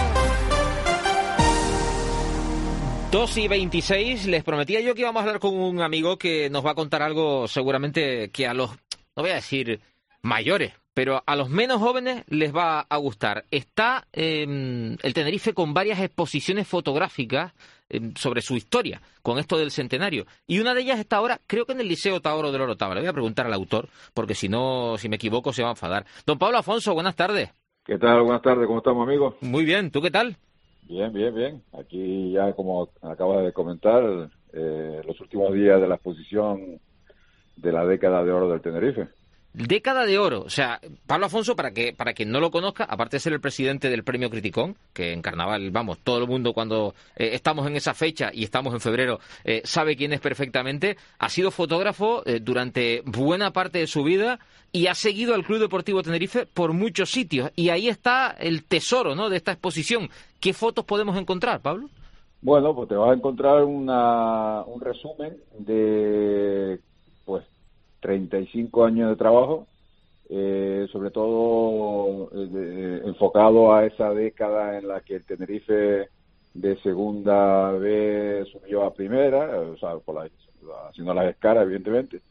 dos y veintiséis, les prometía yo que íbamos a hablar con un amigo que nos va a contar algo seguramente que a los, no voy a decir mayores, pero a los menos jóvenes les va a gustar. Está eh, el Tenerife con varias exposiciones fotográficas eh, sobre su historia, con esto del centenario. Y una de ellas está ahora, creo que en el Liceo Taoro de la Orotava. Le voy a preguntar al autor, porque si no, si me equivoco, se va a enfadar. Don Pablo Afonso, buenas tardes. ¿Qué tal? Buenas tardes, ¿cómo estamos, amigos? Muy bien, ¿tú qué tal? Bien, bien, bien. Aquí ya, como acabas de comentar, eh, los últimos días de la exposición de la década de oro del Tenerife. Década de oro, o sea, Pablo Afonso, para que para quien no lo conozca, aparte de ser el presidente del Premio Criticón, que en Carnaval, vamos, todo el mundo cuando eh, estamos en esa fecha y estamos en febrero, eh, sabe quién es perfectamente, ha sido fotógrafo eh, durante buena parte de su vida y ha seguido al Club Deportivo Tenerife por muchos sitios, y ahí está el tesoro, ¿no?, de esta exposición. ¿Qué fotos podemos encontrar, Pablo? Bueno, pues te vas a encontrar una, un resumen de, pues, treinta y cinco años de trabajo, eh, sobre todo eh, de, enfocado a esa década en la que el Tenerife de segunda B subió a primera, o sea, por la, haciendo las escalas, evidentemente,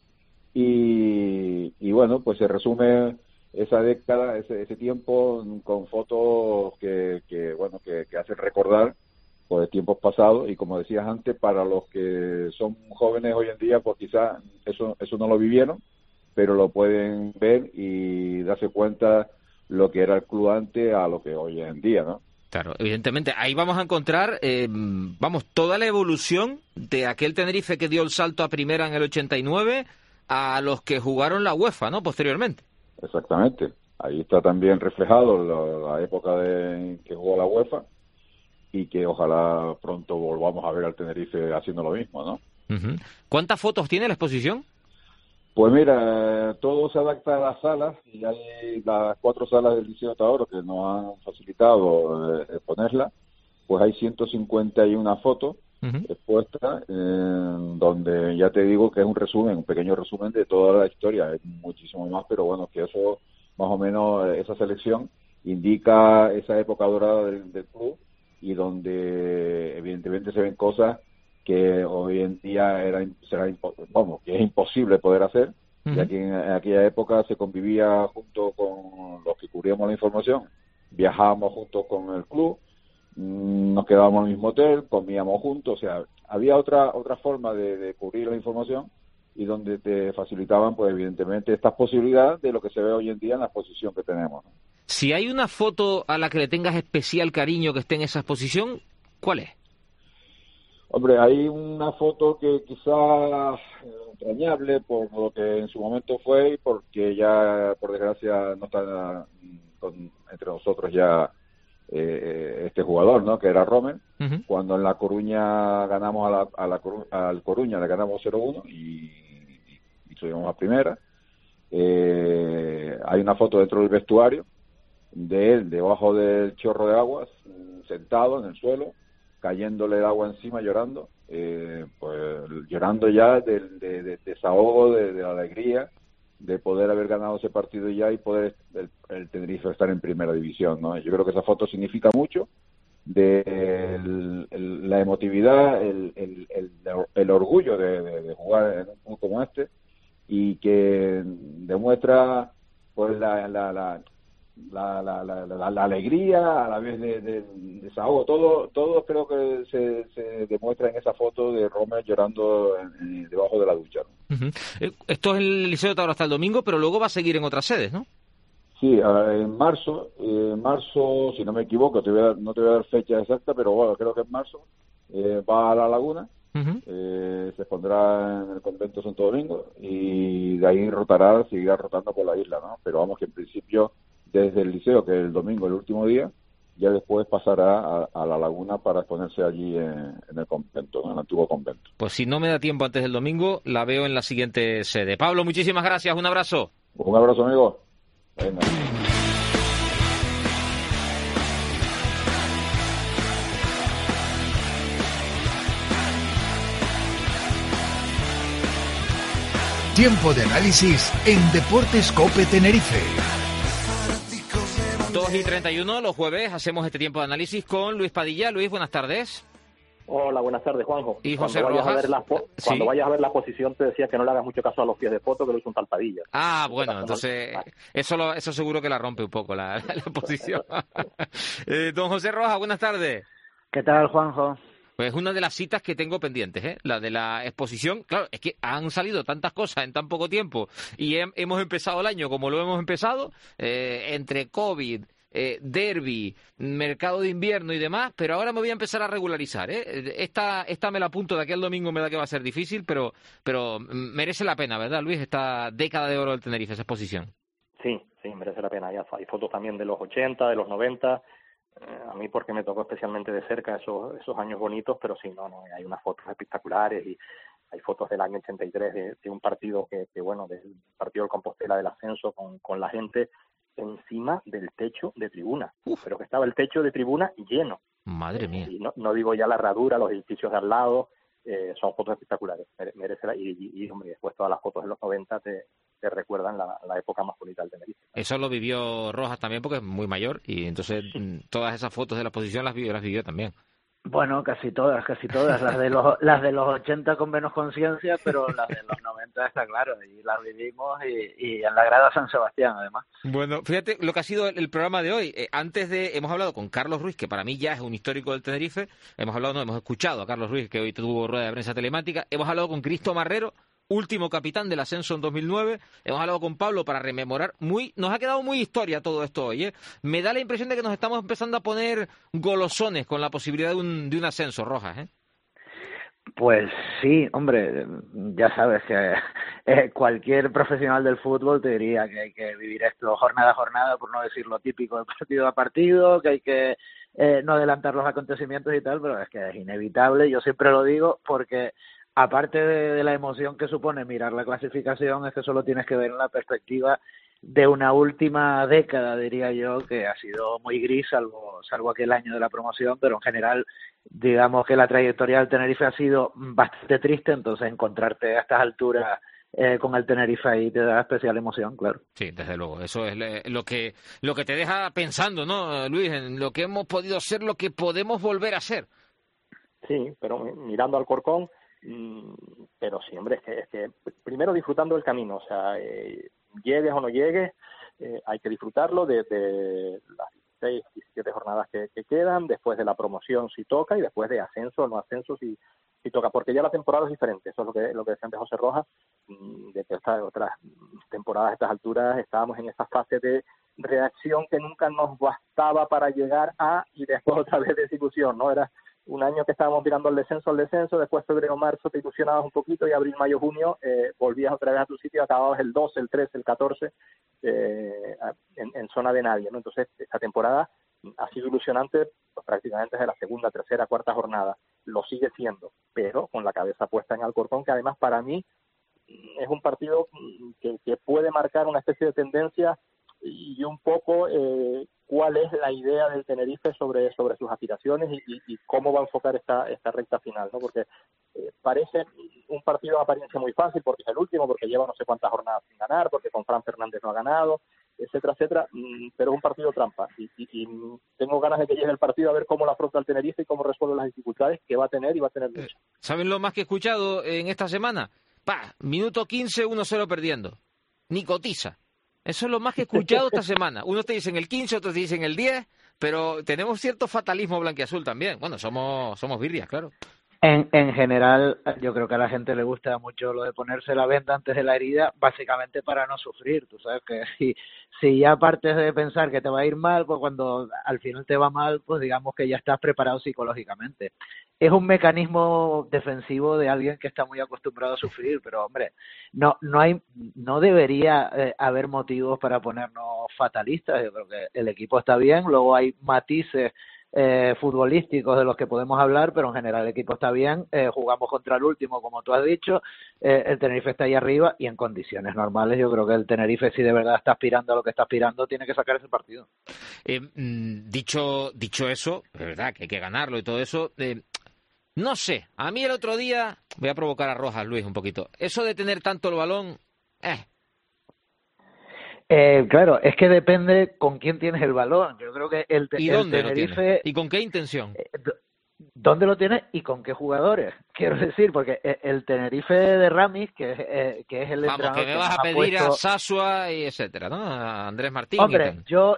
y, y bueno, pues se resume esa década, ese, ese tiempo con fotos que, que bueno, que, que hacen recordar por pues, tiempos pasados, y como decías antes, para los que son jóvenes hoy en día, pues quizás eso eso no lo vivieron, pero lo pueden ver y darse cuenta lo que era el club antes a lo que hoy es en día, ¿no? Claro, evidentemente, ahí vamos a encontrar, eh, vamos, toda la evolución de aquel Tenerife que dio el salto a primera en el ochenta y nueve a los que jugaron la UEFA, ¿no?, posteriormente. Exactamente, ahí está también reflejado la, la época de que jugó la UEFA, y que ojalá pronto volvamos a ver al Tenerife haciendo lo mismo, ¿no? Uh-huh. ¿Cuántas fotos tiene la exposición? Pues mira, todo se adapta a las salas, y hay las cuatro salas del Liceo Taoro que nos han facilitado eh, ponerla, pues hay ciento cincuenta y una fotos uh-huh. expuestas, eh, donde ya te digo que es un resumen, un pequeño resumen de toda la historia, hay muchísimo más, pero bueno, que eso, más o menos, esa selección indica esa época dorada del, del club, y donde evidentemente se ven cosas que hoy en día era será vamos que es imposible poder hacer, uh-huh. ya que en, en aquella época se convivía junto con los que cubríamos la información, viajábamos juntos con el club, mmm, nos quedábamos en el mismo hotel, comíamos juntos, o sea, había otra otra forma de, de cubrir la información, y donde te facilitaban, pues evidentemente, estas posibilidades de lo que se ve hoy en día en la exposición que tenemos, ¿no? Si hay una foto a la que le tengas especial cariño que esté en esa exposición, ¿cuál es? Hombre, hay una foto que quizás entrañable por lo que en su momento fue y porque ya, por desgracia, no está con, entre nosotros ya eh, este jugador, ¿no? Que era Rommel. Uh-huh. Cuando en La Coruña ganamos a la, a la Coru- al Coruña, le ganamos cero uno y, y, y subimos a primera. Eh, hay una foto dentro del vestuario de él debajo del chorro de aguas, sentado en el suelo, cayéndole el agua encima, llorando, eh, pues llorando ya del de, de, de desahogo, de, de la alegría de poder haber ganado ese partido ya y poder el, el Tenerife estar en primera división, ¿no? Yo creo que esa foto significa mucho de el, el, la emotividad, el, el, el, el orgullo de, de, de jugar en un club como este y que demuestra pues la la la La, la, la, la, la alegría a la vez de, de, de desahogo, todo todo creo que se, se demuestra en esa foto de Rommel llorando en, en, debajo de la ducha, ¿no? Uh-huh. Esto es el Liceo de Tauro hasta el domingo, pero luego va a seguir en otras sedes, ¿no? Sí, en marzo, eh, en marzo, si no me equivoco, te voy a, no te voy a dar fecha exacta, pero bueno, creo que en marzo eh, va a La Laguna. Uh-huh. eh, se pondrá en el convento Santo Domingo y de ahí rotará, seguirá rotando por la isla, ¿no? Pero vamos que en principio desde el liceo, que es el domingo, el último día, ya después pasará a, a La Laguna para exponerse allí en, en el convento, en el antiguo convento. Pues si no me da tiempo antes del domingo, la veo en la siguiente sede. Pablo, muchísimas gracias, un abrazo. Un abrazo, amigo. Venga. Tiempo de análisis en Deportes COPE Tenerife. dos y treinta y uno, los jueves, hacemos este tiempo de análisis con Luis Padilla. Luis, buenas tardes. Hola, buenas tardes, Juanjo. Y José cuando Rojas. Vayas a ver la po- ¿Sí? Cuando vayas a ver la posición te decía que no le hagas mucho caso a los pies de foto, que lo hizo un tal Padilla. Ah, bueno, entonces eso lo, eso seguro que la rompe un poco la, la, la posición. eh, don José Rojas, buenas tardes. ¿Qué tal, Juanjo? Pues una de las citas que tengo pendientes, ¿eh? La de la exposición. Claro, es que han salido tantas cosas en tan poco tiempo y he, hemos empezado el año como lo hemos empezado, eh, entre COVID, eh, derbi, mercado de invierno y demás, pero ahora me voy a empezar a regularizar, ¿eh? Esta, esta me la apunto de aquí al domingo, me da que va a ser difícil, pero, pero merece la pena, ¿verdad, Luis? Esta década de oro del Tenerife, esa exposición. Sí, sí, merece la pena. Hay, hay fotos también de los ochenta, de los noventa. A mí porque me tocó especialmente de cerca esos esos años bonitos, pero sí, no, no, hay unas fotos espectaculares y hay fotos del año ochenta y tres de, de un partido que, que, bueno, del partido del Compostela del ascenso con, con la gente encima del techo de tribuna, Uf. pero que estaba el techo de tribuna lleno. Madre mía. Y no, no digo ya la herradura, los edificios de al lado, eh, son fotos espectaculares. Merece la, y, y, y, hombre, después todas las fotos de los noventa te, te recuerdan la, la época más bonita del Tenerife. Eso lo vivió Rojas también porque es muy mayor y entonces todas esas fotos de la exposición las vivió, las vivió también. Bueno, casi todas, casi todas. Las de los las de los ochenta con menos conciencia, pero las de los noventa está claro. Y las vivimos y, y en la grada San Sebastián, además. Bueno, fíjate lo que ha sido el programa de hoy. Eh, antes de, hemos hablado con Carlos Ruiz, que para mí ya es un histórico del Tenerife. Hemos hablado, no, hemos escuchado a Carlos Ruiz, que hoy tuvo rueda de prensa telemática. Hemos hablado con Cristo Marrero, último capitán del ascenso en dos mil nueve. Hemos hablado con Pablo para rememorar. Muy, nos ha quedado muy historia todo esto hoy, ¿eh? Me da la impresión de que nos estamos empezando a poner golosones con la posibilidad de un, de un ascenso, Rojas, ¿eh? Pues sí, hombre, ya sabes que eh, cualquier profesional del fútbol te diría que hay que vivir esto jornada a jornada, por no decir lo típico de partido a partido, que hay que eh, no adelantar los acontecimientos y tal, pero es que es inevitable. Yo siempre lo digo porque aparte de, de la emoción que supone mirar la clasificación, es que solo tienes que ver en la perspectiva de una última década, diría yo, que ha sido muy gris, salvo, salvo aquel año de la promoción, pero en general, digamos que la trayectoria del Tenerife ha sido bastante triste, entonces encontrarte a estas alturas eh, con el Tenerife ahí te da especial emoción, claro. Sí, desde luego, eso es lo que, lo que te deja pensando, ¿no, Luis? En lo que hemos podido ser, lo que podemos volver a ser. Sí, pero mirando al Corcón, pero sí, hombre, es que, es que primero disfrutando el camino, o sea, eh, llegues o no llegues, eh, hay que disfrutarlo desde las dieciséis, diecisiete jornadas que, que quedan, después de la promoción si toca y después de ascenso o no ascenso si, si toca, porque ya la temporada es diferente, eso es lo que lo que decía antes José Rojas, de que estas otras temporadas a estas alturas estábamos en esa fase de reacción que nunca nos bastaba para llegar a y después otra vez desilusión, ¿no? Era un año que estábamos mirando al descenso, al descenso, después febrero, marzo te ilusionabas un poquito y abril, mayo, junio eh, volvías otra vez a tu sitio y acababas el doce, el trece, el catorce eh, en, en zona de nadie, ¿no? Entonces esta temporada ha sido ilusionante pues, prácticamente desde la segunda, tercera, cuarta jornada, lo sigue siendo, pero con la cabeza puesta en Alcorcón, que además para mí es un partido que, que puede marcar una especie de tendencia y un poco eh, cuál es la idea del Tenerife sobre sobre sus aspiraciones y, y, y cómo va a enfocar esta esta recta final, ¿no? Porque eh, parece un partido de apariencia muy fácil porque es el último, porque lleva no sé cuántas jornadas sin ganar, porque con Fran Fernández no ha ganado, etcétera, etcétera, pero es un partido trampa y, y, y tengo ganas de que llegue el partido a ver cómo lo afronta el Tenerife y cómo resuelve las dificultades que va a tener y va a tener mucho. ¿Saben lo más que he escuchado en esta semana? Pa, minuto quince, uno cero perdiendo. Ni cotiza. Eso es lo más que he escuchado esta semana. Unos te dicen el quince, otros te dicen el diez, pero tenemos cierto fatalismo blanquiazul también. Bueno, somos somos birrias, claro. En, en general, yo creo que a la gente le gusta mucho lo de ponerse la venda antes de la herida, básicamente para no sufrir. Tú sabes que si, si ya partes de pensar que te va a ir mal, pues cuando al final te va mal, pues digamos que ya estás preparado psicológicamente. Es un mecanismo defensivo de alguien que está muy acostumbrado a sufrir, pero hombre, no no hay no debería eh, haber motivos para ponernos fatalistas. Yo creo que el equipo está bien, luego hay matices Eh, futbolísticos de los que podemos hablar, pero en general el equipo está bien, eh, jugamos contra el último, como tú has dicho, eh, el Tenerife está ahí arriba y en condiciones normales yo creo que el Tenerife, si de verdad está aspirando a lo que está aspirando, tiene que sacar ese partido. Eh, dicho dicho eso, es verdad que hay que ganarlo y todo eso, eh, no sé, a mí el otro día, voy a provocar a Rojas, Luis, un poquito, eso de tener tanto el balón, eh, Eh, claro, es que depende con quién tienes el balón. Yo creo que el, ¿Y el dónde Tenerife... lo tienes? ¿Y con qué intención? Eh, ¿Dónde lo tienes y con qué jugadores? Quiero decir, porque el Tenerife de Ramis, que, eh, que es el Vamos, entrenador que me que vas nos a ha pedir puesto... a Sasua y etcétera, ¿no? A Andrés Martín. Hombre, y tal. yo...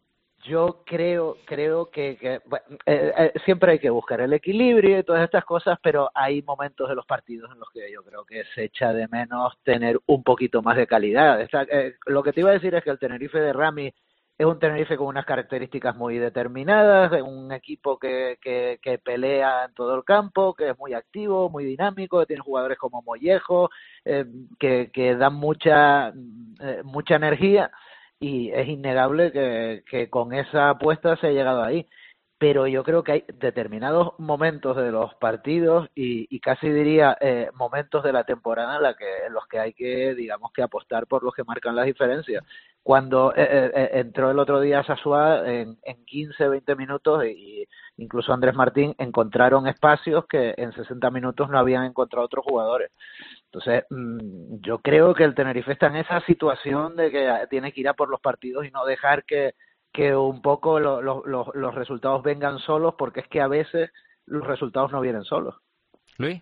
Yo creo creo que, que bueno, eh, eh, siempre hay que buscar el equilibrio y todas estas cosas, pero hay momentos de los partidos en los que yo creo que se echa de menos tener un poquito más de calidad. Esta, eh, lo que te iba a decir es que el Tenerife de Rami es un Tenerife con unas características muy determinadas, un equipo que, que, que pelea en todo el campo, que es muy activo, muy dinámico, que tiene jugadores como Mollejo, eh, que, que dan mucha, eh, mucha energía. Y es innegable que, que con esa apuesta se ha llegado ahí. Pero yo creo que hay determinados momentos de los partidos y, y casi diría eh, momentos de la temporada en, la que, en los que hay que, digamos, que apostar por los que marcan las diferencias. Cuando eh, eh, entró el otro día Sasua en, en quince, veinte minutos y incluso Andrés Martín encontraron espacios que en sesenta minutos no habían encontrado otros jugadores. Entonces, mmm, yo creo que el Tenerife está en esa situación de que tiene que ir a por los partidos y no dejar que, que un poco lo, lo, lo, los resultados vengan solos, porque es que a veces los resultados no vienen solos. Luis.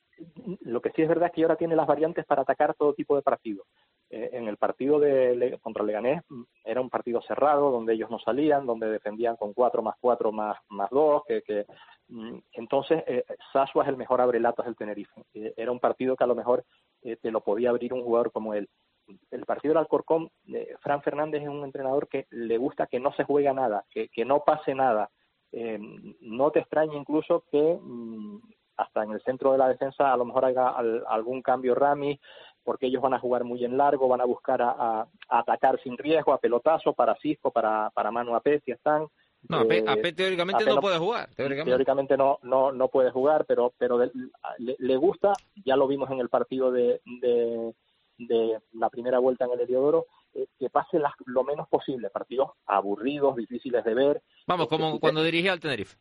Lo que sí es verdad es que ahora tiene las variantes para atacar todo tipo de partidos. Eh, en el partido de contra Leganés era un partido cerrado, donde ellos no salían, donde defendían con cuatro más cuatro más más dos, que, que entonces eh, Sasua es el mejor abrelatas del Tenerife. Eh, era un partido que a lo mejor eh, te lo podía abrir un jugador como él. El partido del Alcorcón, eh, Fran Fernández es un entrenador que le gusta que no se juegue nada, que, que no pase nada. Eh, no te extrañe incluso que mmm, hasta en el centro de la defensa a lo mejor haga al, algún cambio Rami, porque ellos van a jugar muy en largo, van a buscar a, a, a atacar sin riesgo, a pelotazo, para Cisco, para, para Manu Apé, si están. No, Apé, eh, Apé teóricamente Apé no, no puede jugar. Teóricamente, teóricamente no, no, no puede jugar, pero, pero de, le, le gusta, ya lo vimos en el partido de, de, de la primera vuelta en el Heliodoro, eh, que pase las, lo menos posible, partidos aburridos, difíciles de ver. Vamos, como cuando te... dirigía al Tenerife.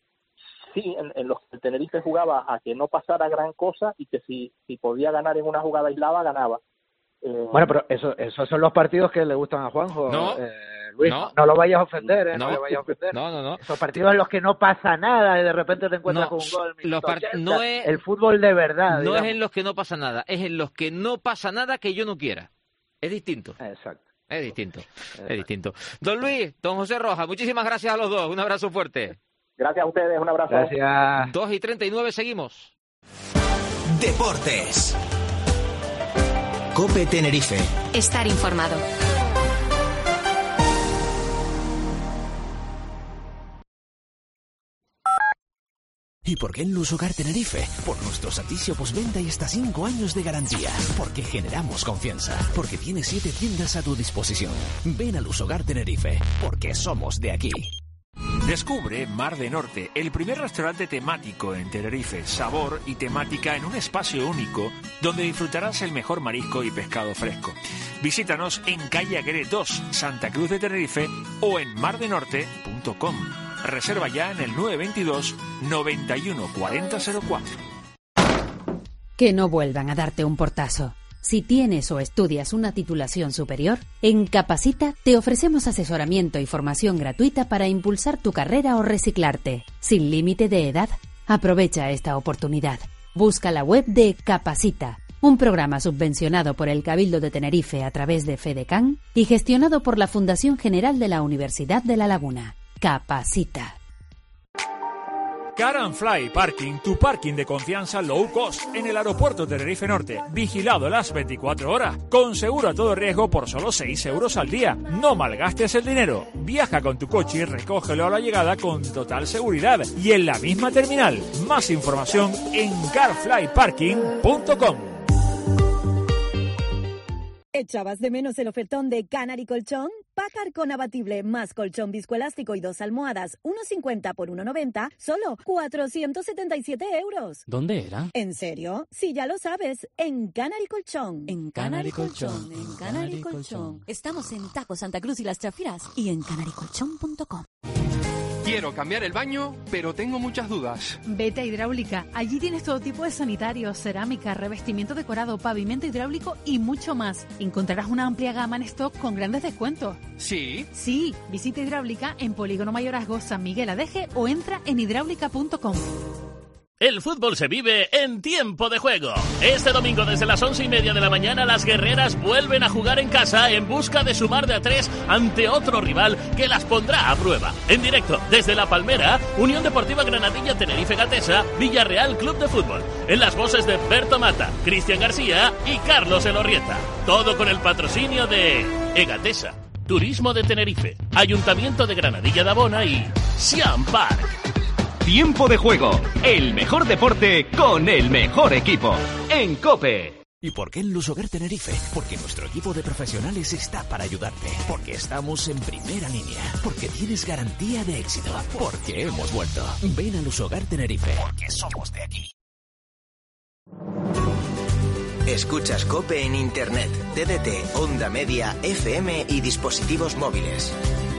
Sí, en, en los que el Tenerife jugaba a que no pasara gran cosa y que si, si podía ganar en una jugada aislada, ganaba. Eh, bueno, pero eso, esos son los partidos que le gustan a Juanjo. No, eh, Luis, no, no lo vayas a ofender, ¿eh? No, no lo vayas a ofender. No, no, no. Esos partidos en los que no pasa nada y de repente te encuentras no, con un gol. Los part- no es, el fútbol de verdad. No digamos. es en los que no pasa nada, es en los que no pasa nada que yo no quiera. Es distinto. Exacto. Es distinto, Exacto. es distinto. Don Luis, don José Rojas, muchísimas gracias a los dos. Un abrazo fuerte. Gracias a ustedes, un abrazo. Gracias. dos y treinta y nueve, seguimos. Deportes. COPE Tenerife. Estar informado. ¿Y por qué en Lusogar Tenerife? Por nuestro servicio postventa y hasta cinco años de garantía. Porque generamos confianza. Porque tiene siete tiendas a tu disposición. Ven a Lusogar Tenerife. Porque somos de aquí. Descubre Mar de Norte, el primer restaurante temático en Tenerife. Sabor y temática en un espacio único donde disfrutarás el mejor marisco y pescado fresco. Visítanos en calle Aguirre dos, Santa Cruz de Tenerife o en mar de norte punto com. Reserva ya en el nueve dos dos, noventa y uno, cuarenta cero cuatro. Que no vuelvan a darte un portazo. Si tienes o estudias una titulación superior, en Capacita te ofrecemos asesoramiento y formación gratuita para impulsar tu carrera o reciclarte, sin límite de edad. Aprovecha esta oportunidad. Busca la web de Capacita, un programa subvencionado por el Cabildo de Tenerife a través de FEDECAN y gestionado por la Fundación General de la Universidad de La Laguna. Capacita. Car and Fly Parking, tu parking de confianza low cost en el aeropuerto Tenerife Norte, vigilado las veinticuatro horas, con seguro a todo riesgo por solo seis euros al día. No malgastes el dinero. Viaja con tu coche y recógelo a la llegada con total seguridad y en la misma terminal. Más información en car fly parking punto com. ¿Echabas de menos el ofertón de Canary Colchón? Pácar con abatible más colchón viscoelástico y dos almohadas, uno cincuenta por uno noventa, solo cuatrocientos setenta y siete euros. ¿Dónde era? ¿En serio? Si ya lo sabes, en Canary Colchón. En Canary Colchón, en Canary Colchón. Estamos en Taco Santa Cruz y Las Chafiras y en canary colchón punto com. Quiero cambiar el baño, pero tengo muchas dudas. Vete a Hidráulica. Allí tienes todo tipo de sanitarios, cerámica, revestimiento decorado, pavimento hidráulico y mucho más. Encontrarás una amplia gama en stock con grandes descuentos. ¿Sí? Sí. Visita Hidráulica en Polígono Mayorazgo, San Miguel Adeje o entra en hidráulica punto com. El fútbol se vive en tiempo de juego. Este domingo desde las once y media de la mañana las guerreras vuelven a jugar en casa en busca de sumar de a tres ante otro rival que las pondrá a prueba. En directo desde La Palmera, Unión Deportiva Granadilla Tenerife Gatesa, Villarreal Club de Fútbol. En las voces de Berto Mata, Cristian García y Carlos Elorrieta. Todo con el patrocinio de Egatesa, Turismo de Tenerife, Ayuntamiento de Granadilla de Abona y Siam Park. Tiempo de juego, el mejor deporte con el mejor equipo, en COPE. ¿Y por qué en Lusogar Tenerife? Porque nuestro equipo de profesionales está para ayudarte. Porque estamos en primera línea. Porque tienes garantía de éxito. Porque hemos vuelto. Ven a Lusogar Tenerife. Porque somos de aquí. Escuchas COPE en Internet, T D T, Onda Media, F M y dispositivos móviles.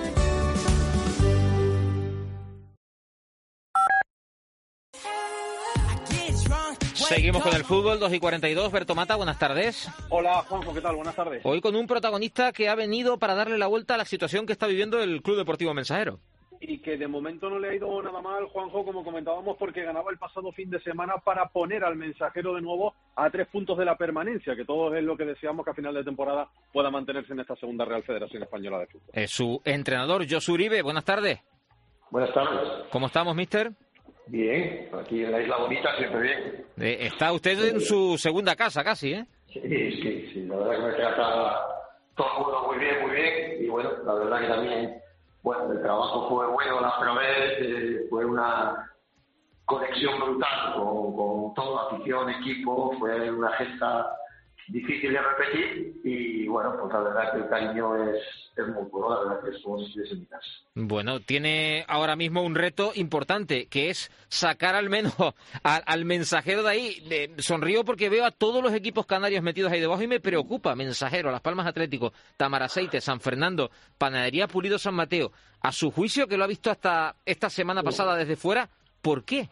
Seguimos con el fútbol, dos y cuarenta y dos. Berto Mata, buenas tardes. Hola, Juanjo, ¿qué tal? Buenas tardes. Hoy con un protagonista que ha venido para darle la vuelta a la situación que está viviendo el Club Deportivo Mensajero. Y que de momento no le ha ido nada mal, Juanjo, como comentábamos, porque ganaba el pasado fin de semana para poner al Mensajero de nuevo a tres puntos de la permanencia, que todos es lo que deseamos que a final de temporada pueda mantenerse en esta segunda Real Federación Española de Fútbol. Es su entrenador, Josu Uribe. Buenas tardes. Buenas tardes. ¿Cómo estamos, mister? Bien, aquí en la Isla Bonita siempre bien. Eh, está usted en su segunda casa casi, ¿eh? Sí, sí, sí, la verdad que me queda todo el mundo muy bien, muy bien, y bueno, la verdad que también, bueno, el trabajo fue bueno la primera vez, eh, fue una conexión brutal con, con toda la afición, equipo, fue una gesta difícil de repetir y bueno, pues la verdad que el cariño es, es muy bueno, la verdad que somos de mi casa. Bueno, tiene ahora mismo un reto importante, que es sacar al menos al, al Mensajero de ahí. De, sonrío porque veo a todos los equipos canarios metidos ahí debajo y me preocupa. Mensajero, Las Palmas Atlético, Tamaraceite, San Fernando, Panadería Pulido San Mateo. A su juicio, que lo ha visto hasta esta semana pasada desde fuera, ¿por qué?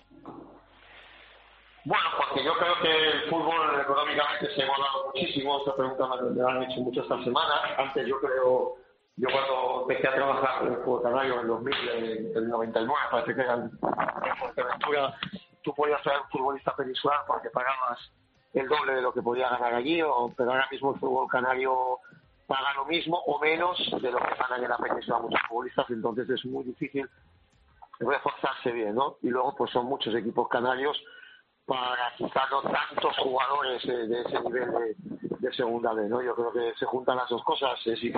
Bueno, porque yo creo que el fútbol económicamente se ha igualado muchísimo. Esta pregunta me la han hecho mucho esta semana. Antes yo creo, yo cuando empecé a trabajar en el fútbol canario en el dos mil, en el noventa y nueve, parece que era en Fuerteventura, tú podías ser un futbolista peninsular porque pagabas el doble de lo que podía ganar allí, o, pero ahora mismo el fútbol canario paga lo mismo o menos de lo que ganan en la península muchos futbolistas, entonces es muy difícil reforzarse bien, ¿no? Y luego pues son muchos equipos canarios para quizás no tantos jugadores eh, de ese nivel de, de segunda B, ¿no? Yo creo que se juntan las dos cosas, es eh,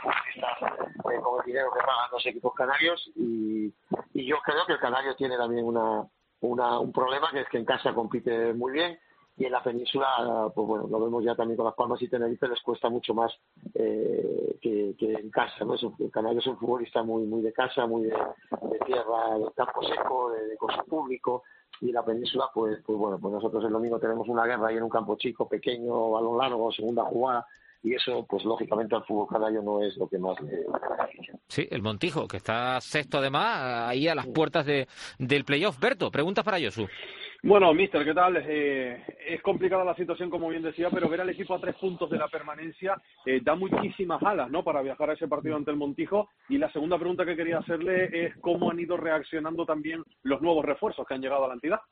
eh, con el dinero que pagan los equipos canarios y, y yo creo que el canario tiene también una, una, un problema, que es que en casa compite muy bien, y en la península, pues bueno, lo vemos ya también con Las Palmas y Tenerife, les cuesta mucho más eh, que, que en casa, ¿no? El Canario es un futbolista muy muy de casa, muy de, de tierra, de campo seco, de, de coso público, y la península, pues pues bueno, pues nosotros el domingo tenemos una guerra ahí en un campo chico, pequeño, balón largo, segunda jugada, y eso, pues lógicamente al fútbol canario no es lo que más le beneficia. Sí, el Montijo, que está sexto además, ahí a las puertas de, del playoff. Berto, preguntas para Josu. Bueno, mister, ¿qué tal? Eh, es complicada la situación, como bien decía, pero ver al equipo a tres puntos de la permanencia eh, da muchísimas alas, ¿no?, para viajar a ese partido ante el Montijo. Y la segunda pregunta que quería hacerle es cómo han ido reaccionando también los nuevos refuerzos que han llegado a la entidad.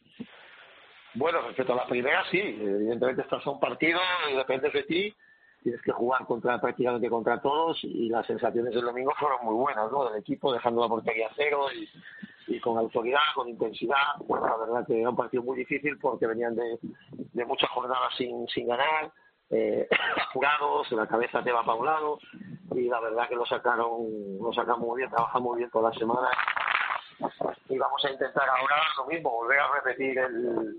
Bueno, respecto a la primera, sí, evidentemente estás a un partido y dependes de ti, tienes que jugar contra prácticamente contra todos, y las sensaciones del domingo fueron muy buenas, ¿no?, del equipo dejando la portería a cero y, y con autoridad, con intensidad. Bueno, la verdad que era un partido muy difícil porque venían de, de muchas jornadas sin, sin ganar, eh, apurados, la cabeza te va para un lado, y la verdad que lo sacaron, lo sacaron muy bien, trabajan muy bien toda la semana, y vamos a intentar ahora lo mismo, volver a repetir el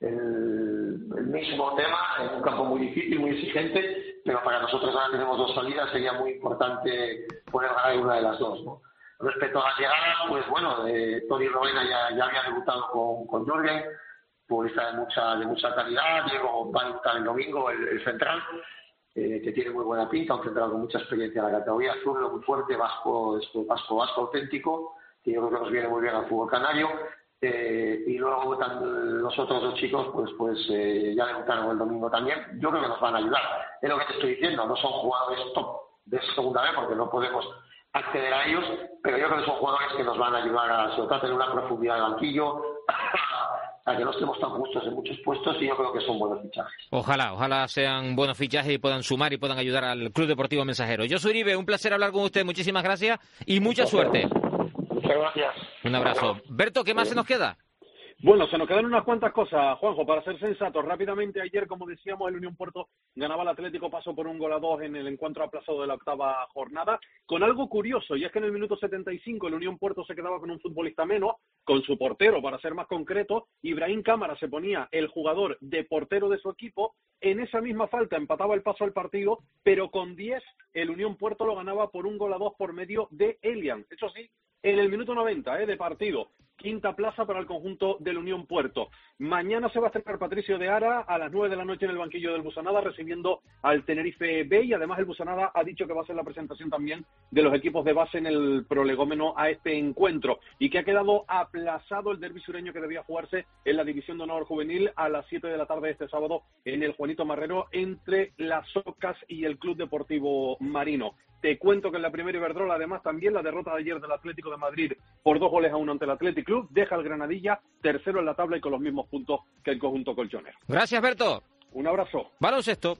El, el mismo tema en un campo muy difícil, muy exigente, pero para nosotros ahora tenemos dos salidas, sería muy importante poder ganar una de las dos, ¿no? Respecto a las llegadas, pues bueno, eh, Toni Rovena ya, ya había debutado con, con Jürgen, futbolista de mucha, de mucha calidad. Diego va a debutar el domingo, el, el central, eh, que tiene muy buena pinta, un central con mucha experiencia en la categoría, zurdo muy fuerte, vasco, vasco, vasco auténtico, que yo creo que nos viene muy bien al fútbol canario. Eh, y luego tan, los otros dos chicos pues pues eh, ya debutaron el domingo también. Yo creo que nos van a ayudar, es lo que te estoy diciendo, no son jugadores top de segunda vez porque no podemos acceder a ellos, pero yo creo que son jugadores que nos van a ayudar a, sobre todo, a tener una profundidad de banquillo, a que no estemos tan justos en muchos puestos, y yo creo que son buenos fichajes. Ojalá, ojalá sean buenos fichajes y puedan sumar y puedan ayudar al Club Deportivo Mensajero. Josu Uribe, un placer hablar con usted, muchísimas gracias y mucha suerte. Muchas gracias. Un abrazo. Berto, ¿qué más se nos queda? Bueno, se nos quedan unas cuantas cosas, Juanjo, para ser sensatos. Rápidamente, ayer, como decíamos, el Unión Puerto ganaba al Atlético, pasó por un gol a dos en el encuentro aplazado de la octava jornada, con algo curioso, y es que en el minuto setenta y cinco el Unión Puerto se quedaba con un futbolista menos, con su portero, para ser más concreto. Ibrahim Cámara se ponía el jugador de portero de su equipo, en esa misma falta empataba el paso al partido, pero con diez el Unión Puerto lo ganaba por un gol a dos por medio de Elian. Eso sí, en el minuto noventa eh, de partido. Quinta plaza para el conjunto del Unión Puerto. Mañana se va a estrenar Patricio de Ara a las nueve de la noche en el banquillo del Busanada, recibiendo al Tenerife B, y además el Busanada ha dicho que va a hacer la presentación también de los equipos de base en el prolegómeno a este encuentro, y que ha quedado aplazado el derbi sureño que debía jugarse en la División de Honor Juvenil a las siete de la tarde este sábado en el Juanito Marrero entre las Socas y el Club Deportivo Marino. Te cuento que en la primera Iberdrola, además, también la derrota de ayer del Atlético de Madrid por dos goles a uno ante el Athletic Club teja al Granadilla tercero en la tabla y con los mismos puntos que el conjunto colchonero. Gracias, Berto. Un abrazo. Baloncesto.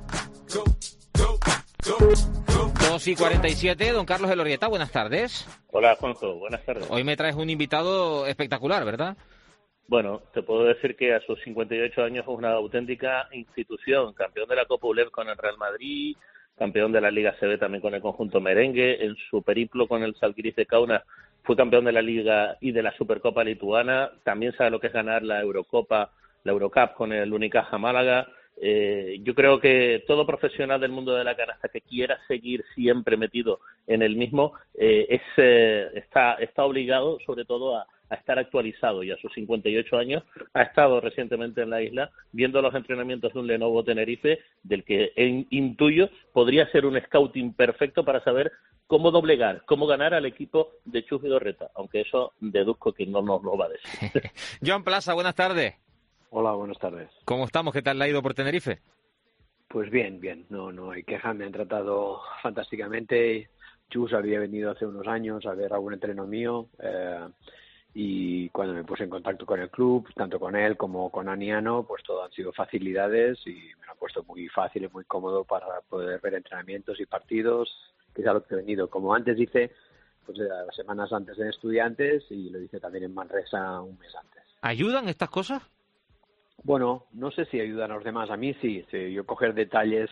dos y cuarenta y siete, don Carlos Elorrieta, buenas tardes. Hola, Juanjo, buenas tardes. Hoy me traes un invitado espectacular, ¿verdad? Bueno, te puedo decir que a sus cincuenta y ocho años es una auténtica institución, campeón de la Copa U L E B con el Real Madrid, campeón de la Liga C B también con el conjunto merengue, en su periplo con el Žalgiris de Kaunas fue campeón de la Liga y de la Supercopa lituana, también sabe lo que es ganar la Eurocopa, la Eurocup con el Unicaja Málaga. Eh, yo creo que todo profesional del mundo de la canasta que quiera seguir siempre metido en el mismo eh, es eh, está está obligado sobre todo a, a estar actualizado, y a sus cincuenta y ocho años ha estado recientemente en la isla viendo los entrenamientos de un Lenovo Tenerife, del que en, intuyo podría ser un scouting perfecto para saber cómo doblegar, cómo ganar al equipo de Chus Vidorreta, aunque eso deduzco que no nos lo va a decir. Joan Plaza, buenas tardes. Hola, buenas tardes. ¿Cómo estamos? ¿Qué tal le ha ido por Tenerife? Pues bien, bien. No, no hay quejas. Me han tratado fantásticamente. Chus había venido hace unos años a ver algún entreno mío eh, y cuando me puse en contacto con el club, tanto con él como con Aniano, pues todo han sido facilidades y me lo han puesto muy fácil y muy cómodo para poder ver entrenamientos y partidos, que es a lo que he venido. Como antes hice, pues las semanas antes en Estudiantes, y lo hice también en Manresa un mes antes. ¿Ayudan estas cosas? Bueno, no sé si ayudan a los demás. A mí sí, sí. Yo coger detalles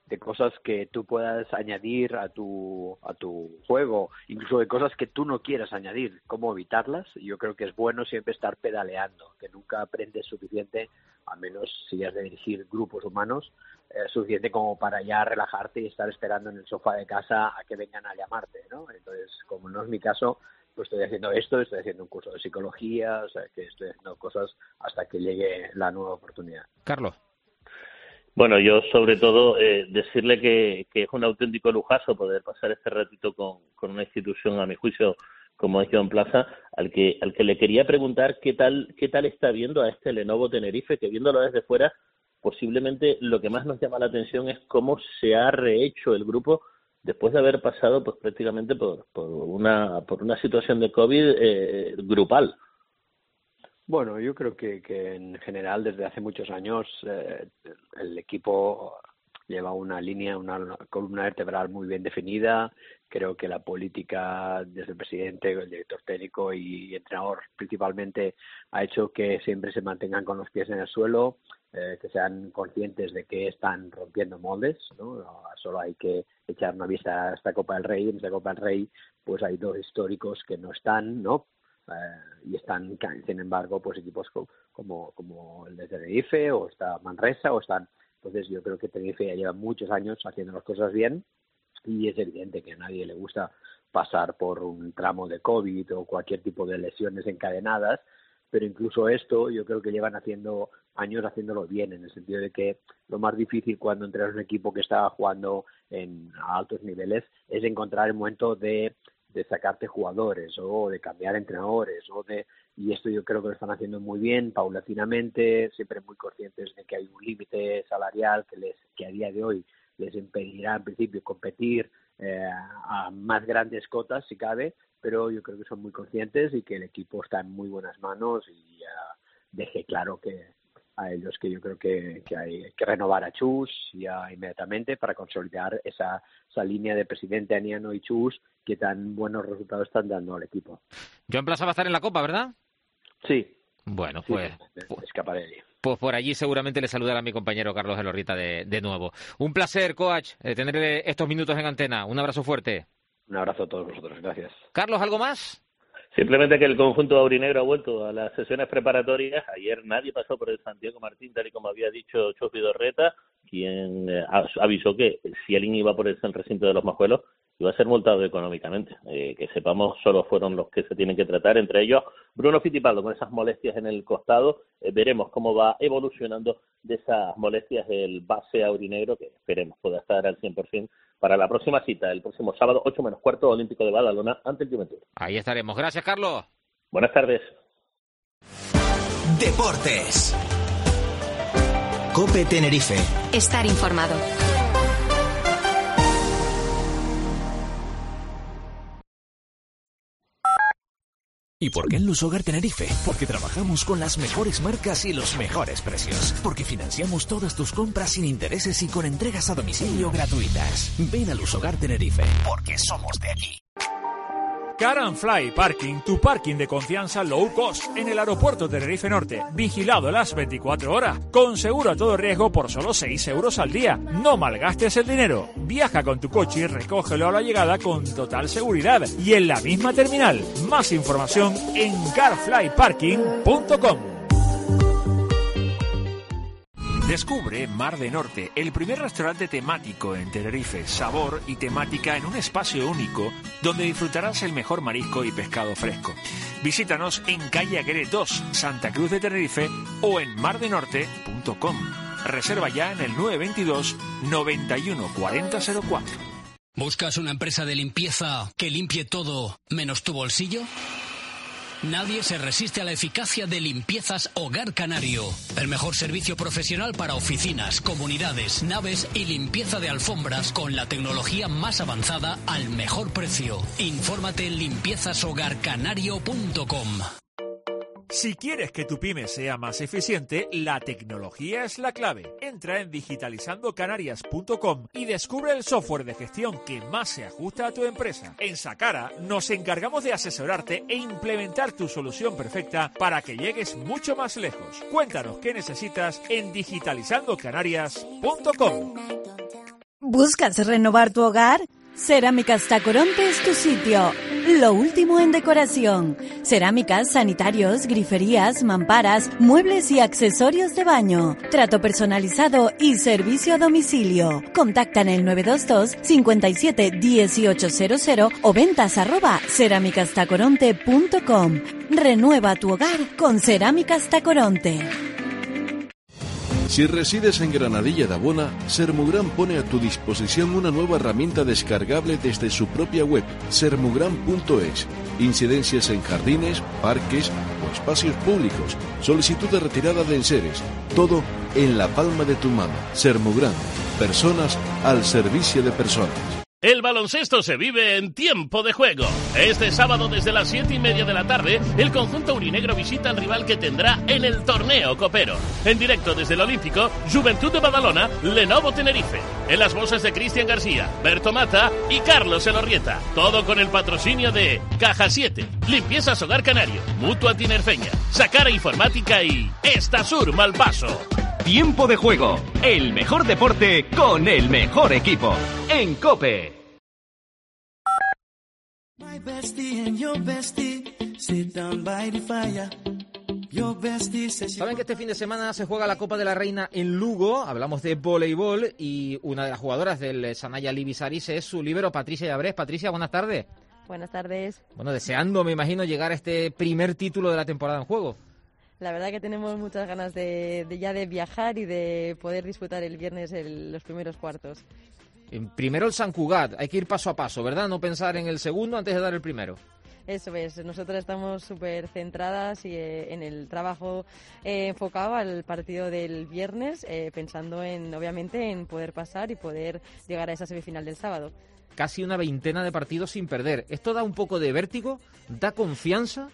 de cosas que tú puedas añadir a tu a tu juego, incluso de cosas que tú no quieras añadir, cómo evitarlas. Yo creo que es bueno siempre estar pedaleando, que nunca aprendes suficiente, a menos si has de dirigir grupos humanos, eh, suficiente como para ya relajarte y estar esperando en el sofá de casa a que vengan a llamarte, ¿no? Entonces, como no es mi caso, pues estoy haciendo esto, estoy haciendo un curso de psicología, o sea, que estoy haciendo cosas hasta que llegue la nueva oportunidad. Carlos. Bueno, yo sobre todo eh, decirle que, que es un auténtico lujazo poder pasar este ratito con, con una institución, a mi juicio, como es Joan Plaza, al que al que le quería preguntar qué tal qué tal está viendo a este Lenovo Tenerife, que viéndolo desde fuera, posiblemente lo que más nos llama la atención es cómo se ha rehecho el grupo después de haber pasado pues prácticamente por, por una por una situación de COVID eh, grupal. Bueno, yo creo que, que en general desde hace muchos años eh, el equipo lleva una línea, una columna vertebral muy bien definida. Creo que la política desde el presidente, el director técnico y entrenador principalmente ha hecho que siempre se mantengan con los pies en el suelo, eh, que sean conscientes de que están rompiendo moldes, ¿no? Solo hay que echar una vista a esta Copa del Rey. En esta Copa del Rey pues hay dos históricos que no están, ¿no? Uh, y están, sin embargo, pues equipos como, como, como el de Tenerife o está Manresa o están. Entonces yo creo que Tenerife ya lleva muchos años haciendo las cosas bien y es evidente que a nadie le gusta pasar por un tramo de COVID o cualquier tipo de lesiones encadenadas, pero incluso esto yo creo que llevan haciendo años haciéndolo bien, en el sentido de que lo más difícil cuando entrenas un equipo que está jugando en a altos niveles es encontrar el momento de de sacarte jugadores o de cambiar entrenadores o de y esto yo creo que lo están haciendo muy bien, paulatinamente, siempre muy conscientes de que hay un límite salarial que les que a día de hoy les impedirá en principio competir eh, a más grandes cotas si cabe, pero yo creo que son muy conscientes y que el equipo está en muy buenas manos y uh, dejé claro que a ellos que yo creo que, que hay que renovar a Chus ya inmediatamente para consolidar esa, esa línea de presidente Aniano y Chus que tan buenos resultados están dando al equipo. Joan Plaza va a estar en la Copa, ¿verdad? Sí. Bueno, sí, pues... escaparé de allí. Pues por allí seguramente le saludará a mi compañero Carlos Elorrieta de, de nuevo. Un placer, coach, eh, tener estos minutos en antena. Un abrazo fuerte. Un abrazo a todos vosotros, gracias. Carlos, ¿algo más? Simplemente que el conjunto aurinegro ha vuelto a las sesiones preparatorias. Ayer nadie pasó por el Santiago Martín, tal y como había dicho Chus Vidorreta, quien eh, avisó que si alguien iba por el recinto de los Majuelos iba a ser multado económicamente. Eh, que sepamos, solo fueron los que se tienen que tratar, entre ellos Bruno Fittipaldo, con esas molestias en el costado. Eh, veremos cómo va evolucionando de esas molestias el base aurinegro, que esperemos pueda estar al cien por ciento para la próxima cita, el próximo sábado, ocho menos cuarto, Olímpico de Badalona, ante el Juventud. Ahí estaremos. Gracias, Carlos. Buenas tardes. Deportes. COPE Tenerife. Estar informado. ¿Y por qué en Lusogar Tenerife? Porque trabajamos con las mejores marcas y los mejores precios. Porque financiamos todas tus compras sin intereses y con entregas a domicilio gratuitas. Ven a Lusogar Tenerife, porque somos de aquí. Car and Fly Parking, tu parking de confianza low cost en el aeropuerto Tenerife Norte, vigilado las veinticuatro horas, con seguro a todo riesgo por solo seis euros al día. No malgastes el dinero. Viaja con tu coche y recógelo a la llegada con total seguridad y en la misma terminal. Más información en car fly parking punto com. Descubre Mar de Norte, el primer restaurante temático en Tenerife, sabor y temática en un espacio único donde disfrutarás el mejor marisco y pescado fresco. Visítanos en calle Aguirre dos, Santa Cruz de Tenerife o en mar de norte punto com. Reserva ya en el nueve dos dos, noventa y uno cuarenta cero cuatro. ¿Buscas una empresa de limpieza que limpie todo menos tu bolsillo? Nadie se resiste a la eficacia de Limpiezas Hogar Canario. El mejor servicio profesional para oficinas, comunidades, naves y limpieza de alfombras con la tecnología más avanzada al mejor precio. Infórmate en limpiezas hogar canario punto com. Si quieres que tu pyme sea más eficiente, la tecnología es la clave. Entra en digitalizando canarias punto com y descubre el software de gestión que más se ajusta a tu empresa. En Sacara nos encargamos de asesorarte e implementar tu solución perfecta para que llegues mucho más lejos. Cuéntanos qué necesitas en digitalizando canarias punto com. ¿Buscas renovar tu hogar? Cerámicas Tacoronte es tu sitio. Lo último en decoración. Cerámicas, sanitarios, griferías, mamparas, muebles y accesorios de baño. Trato personalizado y servicio a domicilio. Contacta en el nueve dos dos, cinco siete, uno ocho cero cero o ventas arroba cerámicas tacoronte punto com. Renueva tu hogar con Cerámicas Tacoronte. Si resides en Granadilla de Abona, Sermugran pone a tu disposición una nueva herramienta descargable desde su propia web, sermugran punto es. Incidencias en jardines, parques o espacios públicos, solicitud de retirada de enseres, todo en la palma de tu mano. Sermugran, personas al servicio de personas. El baloncesto se vive en tiempo de juego. Este sábado desde las siete y media de la tarde, el conjunto aurinegro visita al rival que tendrá en el torneo copero. En directo desde el Olímpico, Juventud de Badalona, Lenovo Tenerife. En las voces de Cristian García, Berto Mata y Carlos Elorrieta. Todo con el patrocinio de Caja siete, Limpiezas Hogar Canario, Mutua Tinerfeña, Sacara Informática y Estasur Malpaso. Tiempo de juego, el mejor deporte con el mejor equipo. En COPE. Saben que este fin de semana se juega la Copa de la Reina en Lugo, hablamos de voleibol y una de las jugadoras del Sanaya Libisaris es su líbero Patricia Llabrés. Patricia, buenas tardes. Buenas tardes. Bueno, deseando, me imagino, llegar a este primer título de la temporada en juego. La verdad que tenemos muchas ganas de, de ya de viajar y de poder disfrutar el viernes el, los primeros cuartos. Primero el San Cugat, hay que ir paso a paso, ¿verdad? No pensar en el segundo antes de dar el primero. Eso es, nosotros estamos súper centradas y, eh, en el trabajo eh, enfocado al partido del viernes, eh, pensando en, obviamente, en poder pasar y poder llegar a esa semifinal del sábado. Casi una veintena de partidos sin perder. ¿Esto da un poco de vértigo? ¿Da confianza?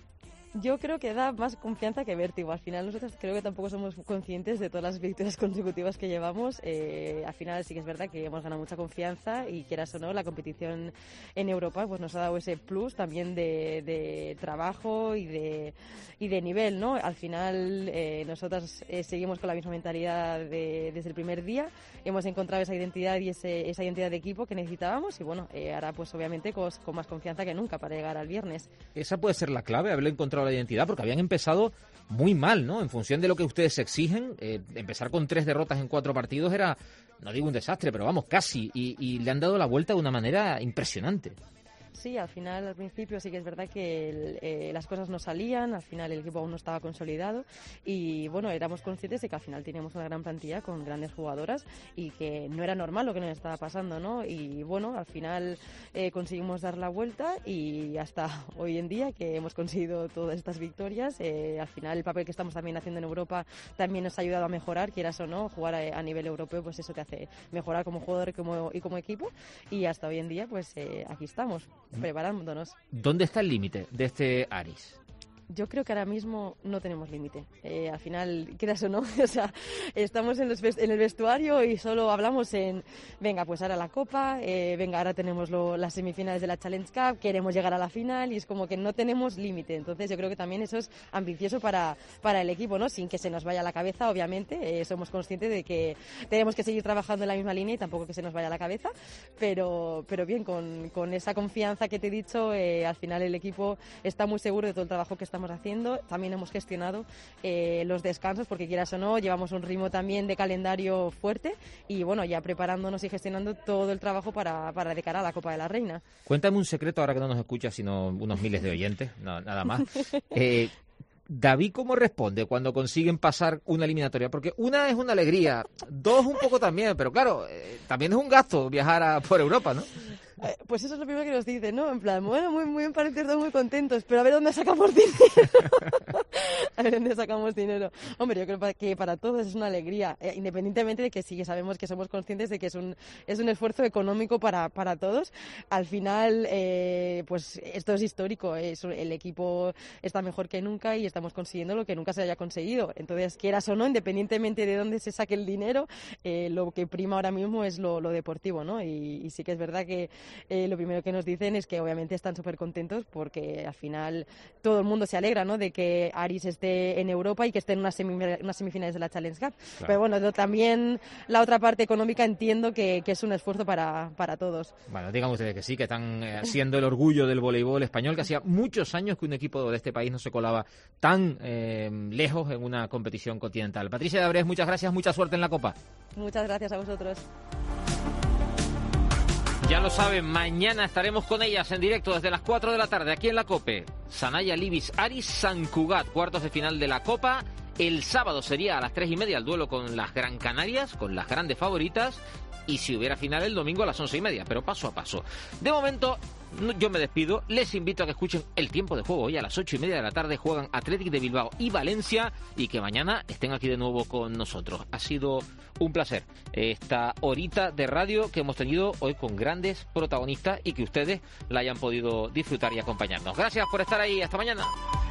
Yo creo que da más confianza que vértigo. Al final nosotros creo que tampoco somos conscientes de todas las victorias consecutivas que llevamos. Eh, al final sí que es verdad que hemos ganado mucha confianza y quieras o no, la competición en Europa pues nos ha dado ese plus también de, de trabajo y de, y de nivel, ¿no? Al final eh, nosotros eh, seguimos con la misma mentalidad de, desde el primer día. Hemos encontrado esa identidad y ese, esa identidad de equipo que necesitábamos y bueno, eh, ahora pues obviamente con, con más confianza que nunca para llegar al viernes. Esa puede ser la clave, haberlo encontrado la identidad, porque habían empezado muy mal, ¿no? En función de lo que ustedes exigen, eh, empezar con tres derrotas en cuatro partidos era, no digo un desastre, pero vamos, casi, y, y le han dado la vuelta de una manera impresionante. Sí, al final, al principio sí que es verdad que el, eh, las cosas no salían, al final el equipo aún no estaba consolidado y bueno, éramos conscientes de que al final teníamos una gran plantilla con grandes jugadoras y que no era normal lo que nos estaba pasando, ¿no? Y bueno, al final eh, conseguimos dar la vuelta y hasta hoy en día que hemos conseguido todas estas victorias, eh, al final el papel que estamos también haciendo en Europa también nos ha ayudado a mejorar, quieras o no, jugar a, a nivel europeo, pues eso te hace mejorar como jugador y como, y como equipo y hasta hoy en día pues eh, aquí estamos. Preparándonos. ¿Dónde está el límite de este Aris? Yo creo que ahora mismo no tenemos límite. Eh, al final, quieras o no, o sea, estamos en, los, en el vestuario y solo hablamos en, venga, pues ahora la Copa, eh, venga, ahora tenemos lo, las semifinales de la Challenge Cup, queremos llegar a la final y es como que no tenemos límite. Entonces yo creo que también eso es ambicioso para, para el equipo, ¿no? Sin que se nos vaya la cabeza, obviamente. Eh, somos conscientes de que tenemos que seguir trabajando en la misma línea y tampoco que se nos vaya la cabeza. Pero, pero bien, con, con esa confianza que te he dicho, eh, al final el equipo está muy seguro de todo el trabajo que estamos haciendo. También hemos gestionado eh, los descansos porque quieras o no llevamos un ritmo también de calendario fuerte y bueno, ya preparándonos y gestionando todo el trabajo para, para de cara a la Copa de la Reina. Cuéntame un secreto ahora que no nos escucha sino unos miles de oyentes, no, nada más. eh, David, ¿cómo responde cuando consiguen pasar una eliminatoria? Porque una es una alegría, dos un poco también, pero claro, eh, también es un gasto viajar a, por Europa, ¿no? Eh, pues eso es lo primero que nos dicen, ¿no? En plan, bueno, muy, muy bien, parecer todos muy contentos, pero a ver dónde sacamos dinero. A ver dónde sacamos dinero. Hombre, yo creo que para todos es una alegría, eh, independientemente de que sí que sabemos que somos conscientes de que es un, es un esfuerzo económico para, para todos. Al final, eh, pues esto es histórico, es, el equipo está mejor que nunca y estamos consiguiendo lo que nunca se haya conseguido. Entonces, quieras o no, independientemente de dónde se saque el dinero, eh, lo que prima ahora mismo es lo, lo deportivo, ¿no? Y, y sí que es verdad que Eh, lo primero que nos dicen es que obviamente están súper contentos porque al final todo el mundo se alegra, ¿no? De que Aris esté esté en Europa y que esté en unas, semi, unas semifinales de la Challenge Cup. Claro. Pero bueno, lo, también la otra parte económica entiendo que, que es un esfuerzo para, para todos. Bueno, digan ustedes que sí, que están eh, siendo el orgullo del voleibol español, que hacía muchos años que un equipo de este país no se colaba tan eh, lejos en una competición continental. Patricia de Abrés, muchas gracias, mucha suerte en la Copa. Muchas gracias a vosotros. Ya lo saben, mañana estaremos con ellas en directo desde las cuatro de la tarde aquí en la COPE. Sanaya Libis, Aris San Cugat, cuartos de final de la Copa. El sábado sería a las tres y media el duelo con las Gran Canarias, con las grandes favoritas. Y si hubiera final el domingo a las once y media, pero paso a paso. De momento, yo me despido. Les invito a que escuchen el tiempo de juego. Hoy a las ocho y media de la tarde juegan Athletic de Bilbao y Valencia. Y que mañana estén aquí de nuevo con nosotros. Ha sido un placer esta horita de radio que hemos tenido hoy con grandes protagonistas y que ustedes la hayan podido disfrutar y acompañarnos. Gracias por estar ahí. Hasta mañana.